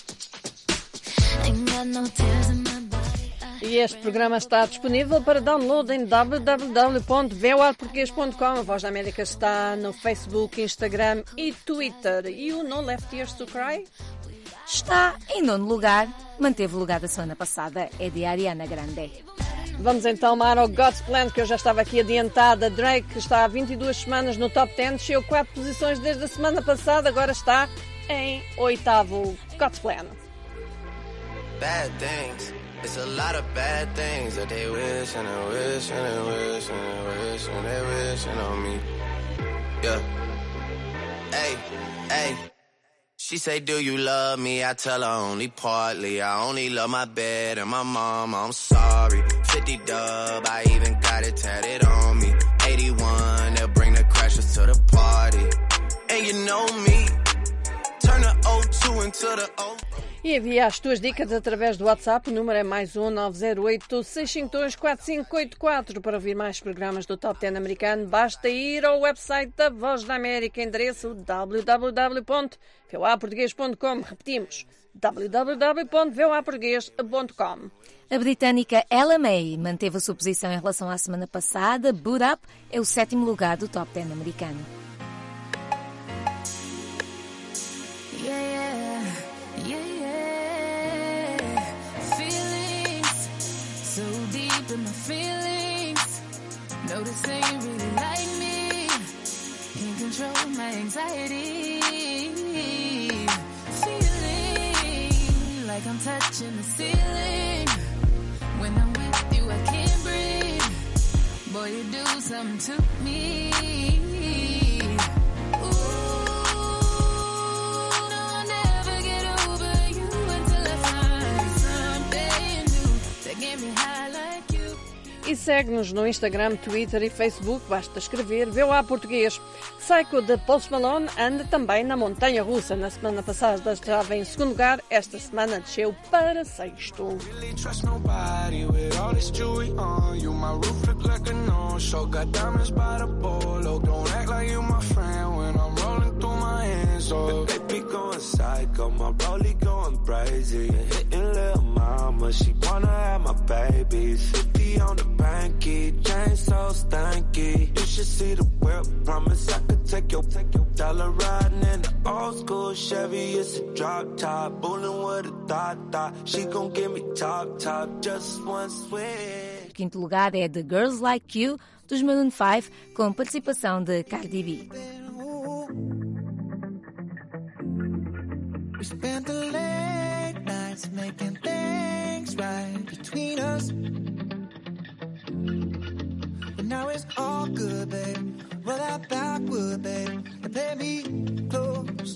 Ain't got no tears in my body. E este programa está disponível para download em www.voaportugues.com. A Voz da América está no Facebook, Instagram e Twitter. E o No Left Ears to Cry? Está em 9º lugar, manteve o lugar da semana passada, é de Ariana Grande. Vamos então amar ao God's Plan, que eu já estava aqui adiantada. Drake está há 22 semanas no top 10, desceu 4 posições desde a semana passada, agora está em 8º. God's Plan. Bad things. It's a lot of bad things that they wish and they wish and they wish and they wish and they wishing on me. Yeah. Hey, hey. She say, do you love me? I tell her only partly. I only love my bed and my mom. I'm sorry. 50 dub, I even got it tatted on me. 81, they'll bring the crashers to the party. And you know me. Turn the 02 into the 0. E envia as tuas dicas através do WhatsApp. O número é +1 908 652 4584. Para ouvir mais programas do Top 10 americano, basta ir ao website da Voz da América, endereço www.voaportugues.com. Repetimos, www.voaportugues.com. A britânica Ella May manteve a sua posição em relação à semana passada. Boot Up é o 7º lugar do Top 10 americano. In my feelings, noticing you really like me, can't control my anxiety, feeling like I'm touching the ceiling, when I'm with you I can't breathe, boy you do something to me. Ooh, no, I'll never get over you until I find something new that get me high like you. E segue-nos no Instagram, Twitter e Facebook. Basta escrever VOA Português. Psycho de Post Malone anda também na montanha russa. Na semana passada estava em 2º lugar. Esta semana desceu para 6º. She wanna have my babies. 50 on the banky, chain so stanky. You should see the whip. Promise I could take your dollar riding in the old school Chevy. It's a drop top, bullin' with a thought. She gon' give me top, just one swing. 5º lugar é The Girls Like You, dos Maroon 5, com participação de Cardi B. We spent the late nights making things right between us. But now it's all good, babe. Roll that backward, babe, and play me close.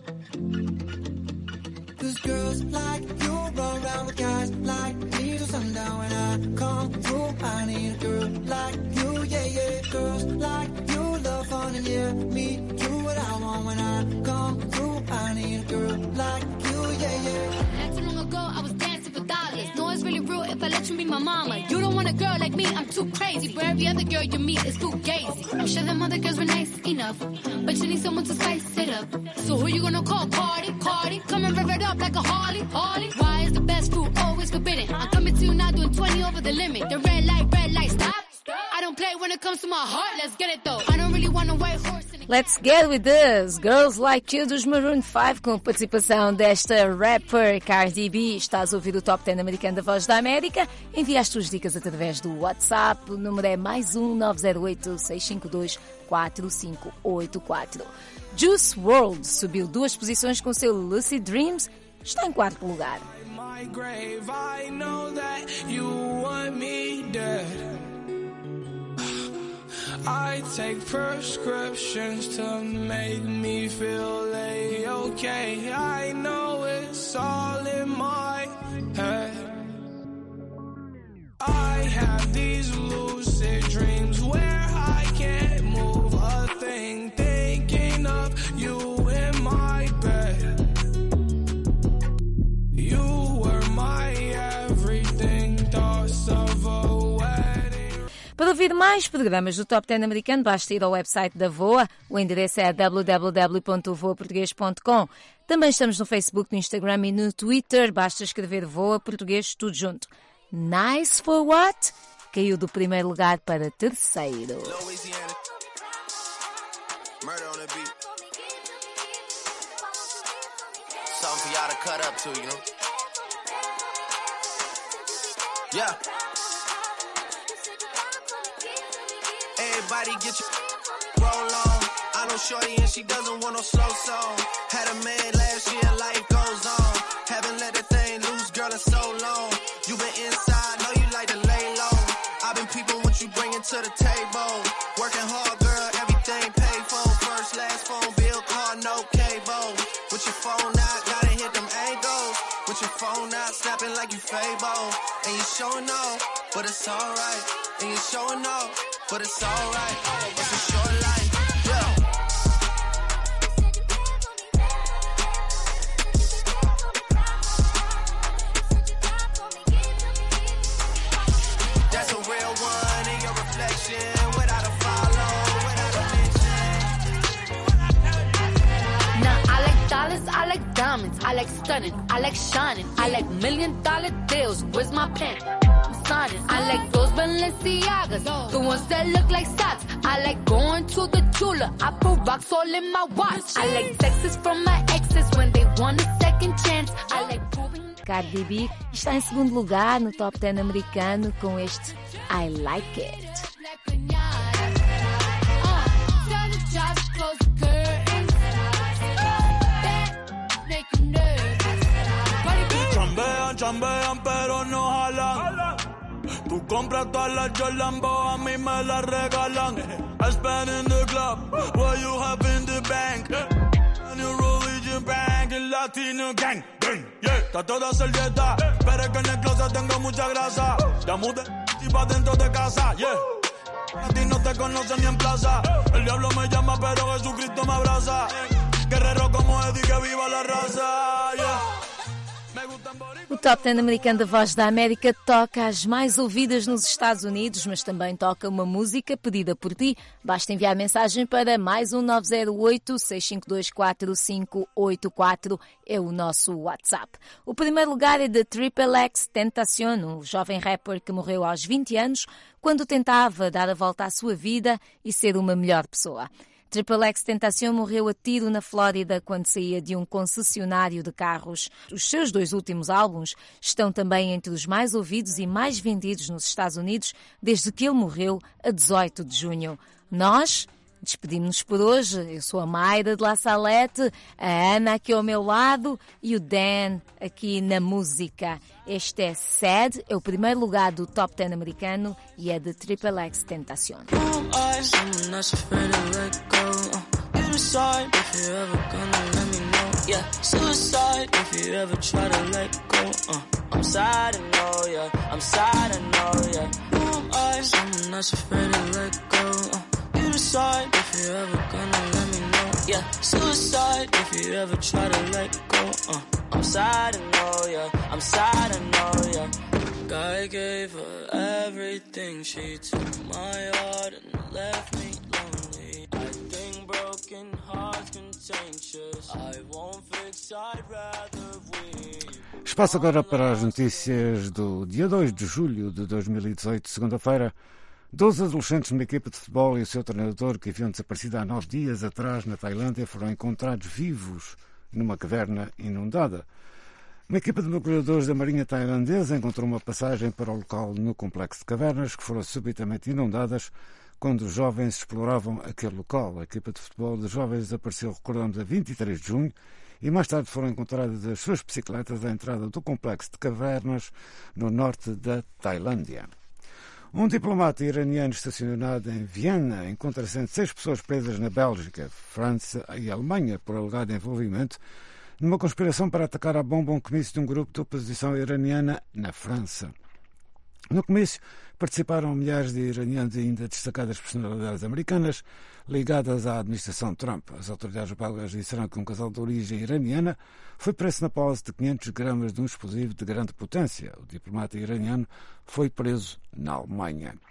'Cause girls like you run around with guys like me till sundown. When I come through, I need a girl like you, yeah. Girls like you love fun and yeah, me do what I want. When I come through, I need a girl like you, yeah. Not too long ago, I was dancing for dollars. No, it's really real if I let you be my mama. You don't want a girl like me, I'm too crazy. For every other girl you meet is too gazy. I'm sure them other girls were nice enough, but you need someone to spice it up. So who you gonna call? Cardi? Come and rev it up like a Harley. Why is the best food always forbidden? I'm coming to you now doing 20 over the limit. The red light, stop. I don't play when it comes to my heart, let's get it though. I don't really want a white horse. Let's get with this. Girls Like You dos Maroon 5, com participação desta rapper Cardi B. Estás a ouvir o Top 10 americano da Voz da América. Envia as tuas dicas através do WhatsApp. O número é +1 908 652 4584. Juice WRLD subiu 2 posições com seu Lucid Dreams. Está em 4º lugar. My grave, I know that you want me dead. I take prescriptions to make me feel okay. I know it's all in my head. I have these lucid dreams where I can't move a thing, thinking of you in my bed. You ouvir mais programas do Top 10 americano, basta ir ao website da VOA. O endereço é www.voaportugues.com. Também estamos no Facebook, no Instagram e no Twitter. Basta escrever VOA Português, tudo junto. Nice for what? Caiu do primeiro lugar para terceiro. Something for y'all to cut up to, you know? Yeah. Everybody get your roll on. I know shorty and she doesn't want no slow song. Had a man last year, life goes on. Haven't let the thing loose, girl, in so long. You been inside, know you like to lay low. I've been peeping what you bringing to the table. Working hard, girl, everything paid for. First, last phone bill, car, no cable. With your phone out, gotta hit them angles. With your phone out, snapping like you Fable. And you showing off, but it's alright. And you showing off, but it's alright. It's a short life, yeah. That's a real one in your reflection. Without a follow, without a mention. Now I like dollars, I like diamonds, I like stunning, I like shining, I like $1 million deals. Where's my pen? I like those Balenciagas, the ones that look like socks. I like going to the Tula, I put rocks all in my watch. I like texts from my exes when they want a second chance. I like proving... Cardi B está em segundo lugar no Top 10 americano com este I Like It. Chambean pero no jalan. Tú compras todas las Jordan, a mí me las regalan. I spend in the club, what you have in the bank. And your religion bank, el latino gang, yeah. Está toda servieta, pero es que en el closet tengo mucha grasa. Ya mudé y pa' dentro de casa, yeah. A ti no te conocen ni en plaza. El diablo me llama, pero Jesucristo me abraza. Guerrero como Eddie, que viva la raza, yeah. O Top 10 americano da Voz da América toca as mais ouvidas nos Estados Unidos, mas também toca uma música pedida por ti. Basta enviar mensagem para mais 908-652-4584, é o nosso WhatsApp. O primeiro lugar é de Triple X Tentacion, um jovem rapper que morreu aos 20 anos, quando tentava dar a volta à sua vida e ser uma melhor pessoa. Triple X Tentacion morreu a tiro na Flórida quando saía de um concessionário de carros. Os seus 2 últimos álbuns estão também entre os mais ouvidos e mais vendidos nos Estados Unidos desde que ele morreu a 18 de junho. Nós despedimos-nos por hoje. Eu sou a Mayra de La Salete, a Ana aqui ao meu lado e o Dan aqui na música. Este é Sad, é o primeiro lugar do Top 10 americano e é de Triple X Tentacion. Suicide if you're ever gonna let me know. Yeah, suicide if you ever try to let go. I'm sad, I know, yeah. I'm sad, I know, yeah. I gave her everything. She took my heart and left me lonely. I think broken hearts contentious. I won't fix, I'd rather weep. Espaço agora para as notícias do dia 2 de julho de 2018, segunda-feira. 12 adolescentes numa equipa de futebol e o seu treinador, que haviam desaparecido há 9 dias atrás na Tailândia, foram encontrados vivos numa caverna inundada. Uma equipa de mergulhadores da Marinha Tailandesa encontrou uma passagem para o local no complexo de cavernas que foram subitamente inundadas quando os jovens exploravam aquele local. A equipa de futebol de jovens desapareceu, recordamos, a 23 de junho e mais tarde foram encontradas as suas bicicletas à entrada do complexo de cavernas no norte da Tailândia. Um diplomata iraniano estacionado em Viena encontra 6 pessoas presas na Bélgica, França e Alemanha por alegado envolvimento numa conspiração para atacar à bomba um comício de um grupo de oposição iraniana na França. No comício participaram milhares de iranianos e ainda destacadas personalidades americanas ligadas à administração Trump. As autoridades belgas disseram que um casal de origem iraniana foi preso na posse de 500 gramas de um explosivo de grande potência. O diplomata iraniano foi preso na Alemanha.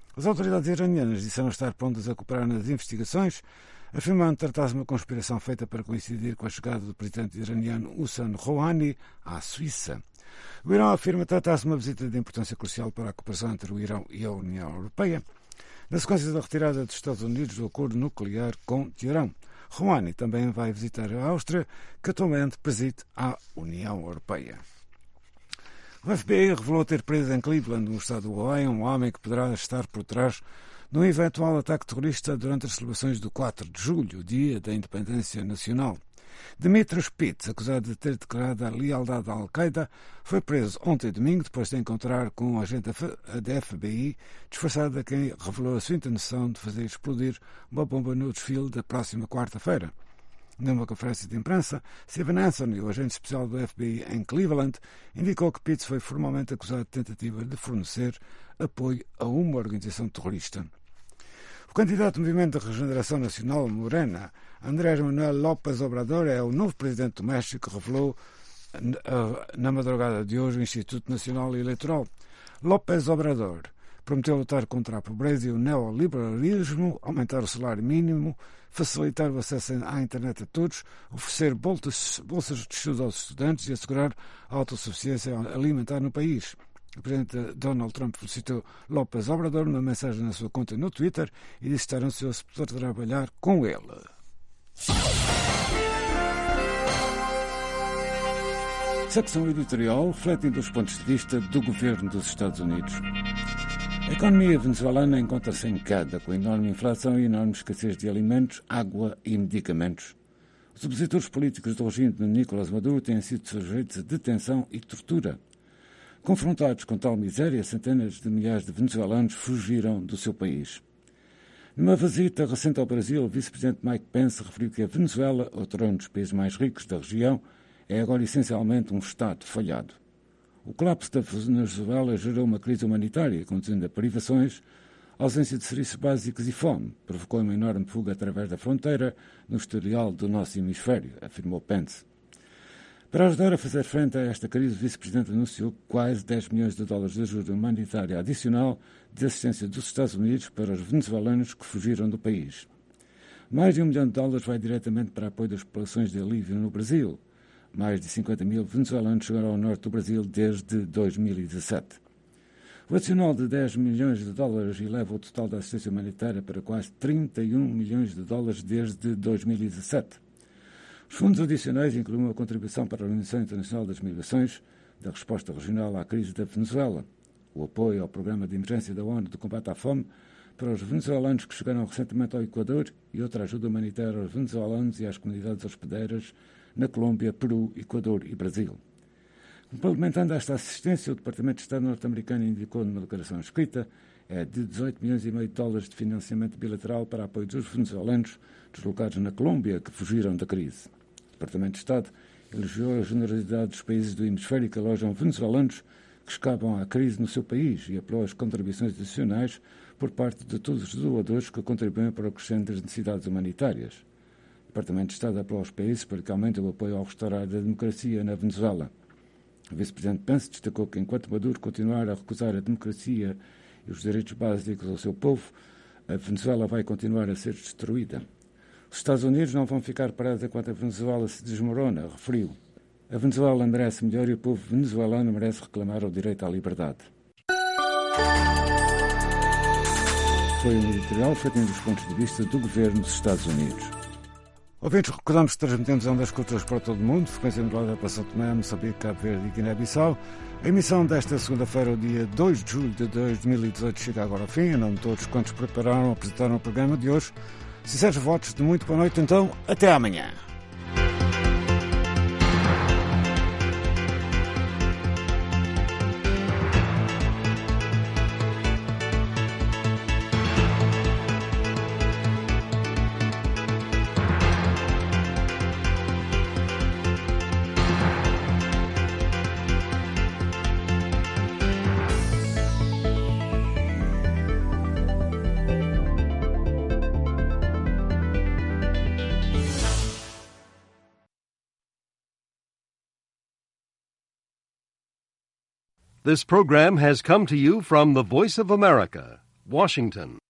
As autoridades iranianas disseram estar prontas a cooperar nas investigações, afirmando tratar-se de uma conspiração feita para coincidir com a chegada do presidente iraniano Hassan Rouhani à Suíça. O Irão afirma tratar-se de uma visita de importância crucial para a cooperação entre o Irão e a União Europeia, na sequência da retirada dos Estados Unidos do acordo nuclear com Teherão. Rouhani também vai visitar a Áustria, que atualmente preside a União Europeia. O FBI revelou ter preso em Cleveland, no estado do Ohio, um homem que poderá estar por trás de um eventual ataque terrorista durante as celebrações do 4 de julho, dia da Independência Nacional. Dmitry Spitz, acusado de ter declarado a lealdade à Al-Qaeda, foi preso ontem domingo depois de encontrar com um agente da FBI disfarçado a quem revelou a sua intenção de fazer explodir uma bomba no desfile da próxima quarta-feira. Numa conferência de imprensa, Stephen Anthony, o agente especial do FBI em Cleveland, indicou que Pitts foi formalmente acusado de tentativa de fornecer apoio a uma organização terrorista. O candidato do Movimento de Regeneração Nacional, Morena, Andrés Manuel López Obrador, é o novo presidente do México, revelou na madrugada de hoje o Instituto Nacional Eleitoral. López Obrador prometeu lutar contra a pobreza e o neoliberalismo, aumentar o salário mínimo, facilitar o acesso à internet a todos, oferecer bolsas de estudo aos estudantes e assegurar a autossuficiência alimentar no país. O presidente Donald Trump felicitou López Obrador numa mensagem na sua conta no Twitter e disse estar ansioso por trabalhar com ele. Secção editorial refletindo os pontos de vista do governo dos Estados Unidos. A economia venezuelana encontra-se em queda, com enorme inflação e enorme escassez de alimentos, água e medicamentos. Os opositores políticos do regime de Nicolás Maduro têm sido sujeitos a detenção e tortura. Confrontados com tal miséria, centenas de milhares de venezuelanos fugiram do seu país. Numa visita recente ao Brasil, o vice-presidente Mike Pence referiu que a Venezuela, outro dos países mais ricos da região, é agora essencialmente um Estado falhado. O colapso da Venezuela gerou uma crise humanitária, conduzindo a privações, ausência de serviços básicos e fome. Provocou uma enorme fuga através da fronteira no historial do nosso hemisfério, afirmou Pence. Para ajudar a fazer frente a esta crise, o vice-presidente anunciou quase 10 milhões de dólares de ajuda humanitária adicional de assistência dos Estados Unidos para os venezuelanos que fugiram do país. Mais de $1 milhão vai diretamente para apoio das populações de alívio no Brasil. Mais de 50 mil venezuelanos chegaram ao norte do Brasil desde 2017. O adicional de 10 milhões de dólares eleva o total da assistência humanitária para quase 31 milhões de dólares desde 2017. Os fundos adicionais incluem uma contribuição para a Organização Internacional das Migrações, da resposta regional à crise da Venezuela, o apoio ao Programa de Emergência da ONU de combate à fome para os venezuelanos que chegaram recentemente ao Equador e outra ajuda humanitária aos venezuelanos e às comunidades hospedeiras na Colômbia, Peru, Equador e Brasil. Complementando esta assistência, o Departamento de Estado norte-americano indicou numa declaração escrita de 18 milhões e meio de dólares de financiamento bilateral para apoio dos venezuelanos deslocados na Colômbia que fugiram da crise. O Departamento de Estado elogiou a generosidade dos países do hemisfério que alojam venezuelanos que escapam à crise no seu país e apelou às contribuições adicionais por parte de todos os doadores que contribuem para o crescimento das necessidades humanitárias. O Departamento de Estado apelou aos países para que aumentem o apoio ao restaurar da democracia na Venezuela. O vice-presidente Pence destacou que enquanto Maduro continuar a recusar a democracia e os direitos básicos ao seu povo, a Venezuela vai continuar a ser destruída. Os Estados Unidos não vão ficar parados enquanto a Venezuela se desmorona, referiu. A Venezuela merece melhor e o povo venezuelano merece reclamar o direito à liberdade. Foi um editorial feito dos pontos de vista do governo dos Estados Unidos. Ouvintes, recordamos que transmitimos ondas curtas para todo o mundo, frequência modulada para São Tomé, Moçambique, Cabo Verde e Guiné-Bissau. A emissão desta segunda-feira, o dia 2 de julho de 2018, chega agora ao fim. Em nome de todos quantos prepararam e apresentaram o programa de hoje, sinceros votos de muito boa noite, então, até amanhã. This program has come to you from the Voice of America, Washington.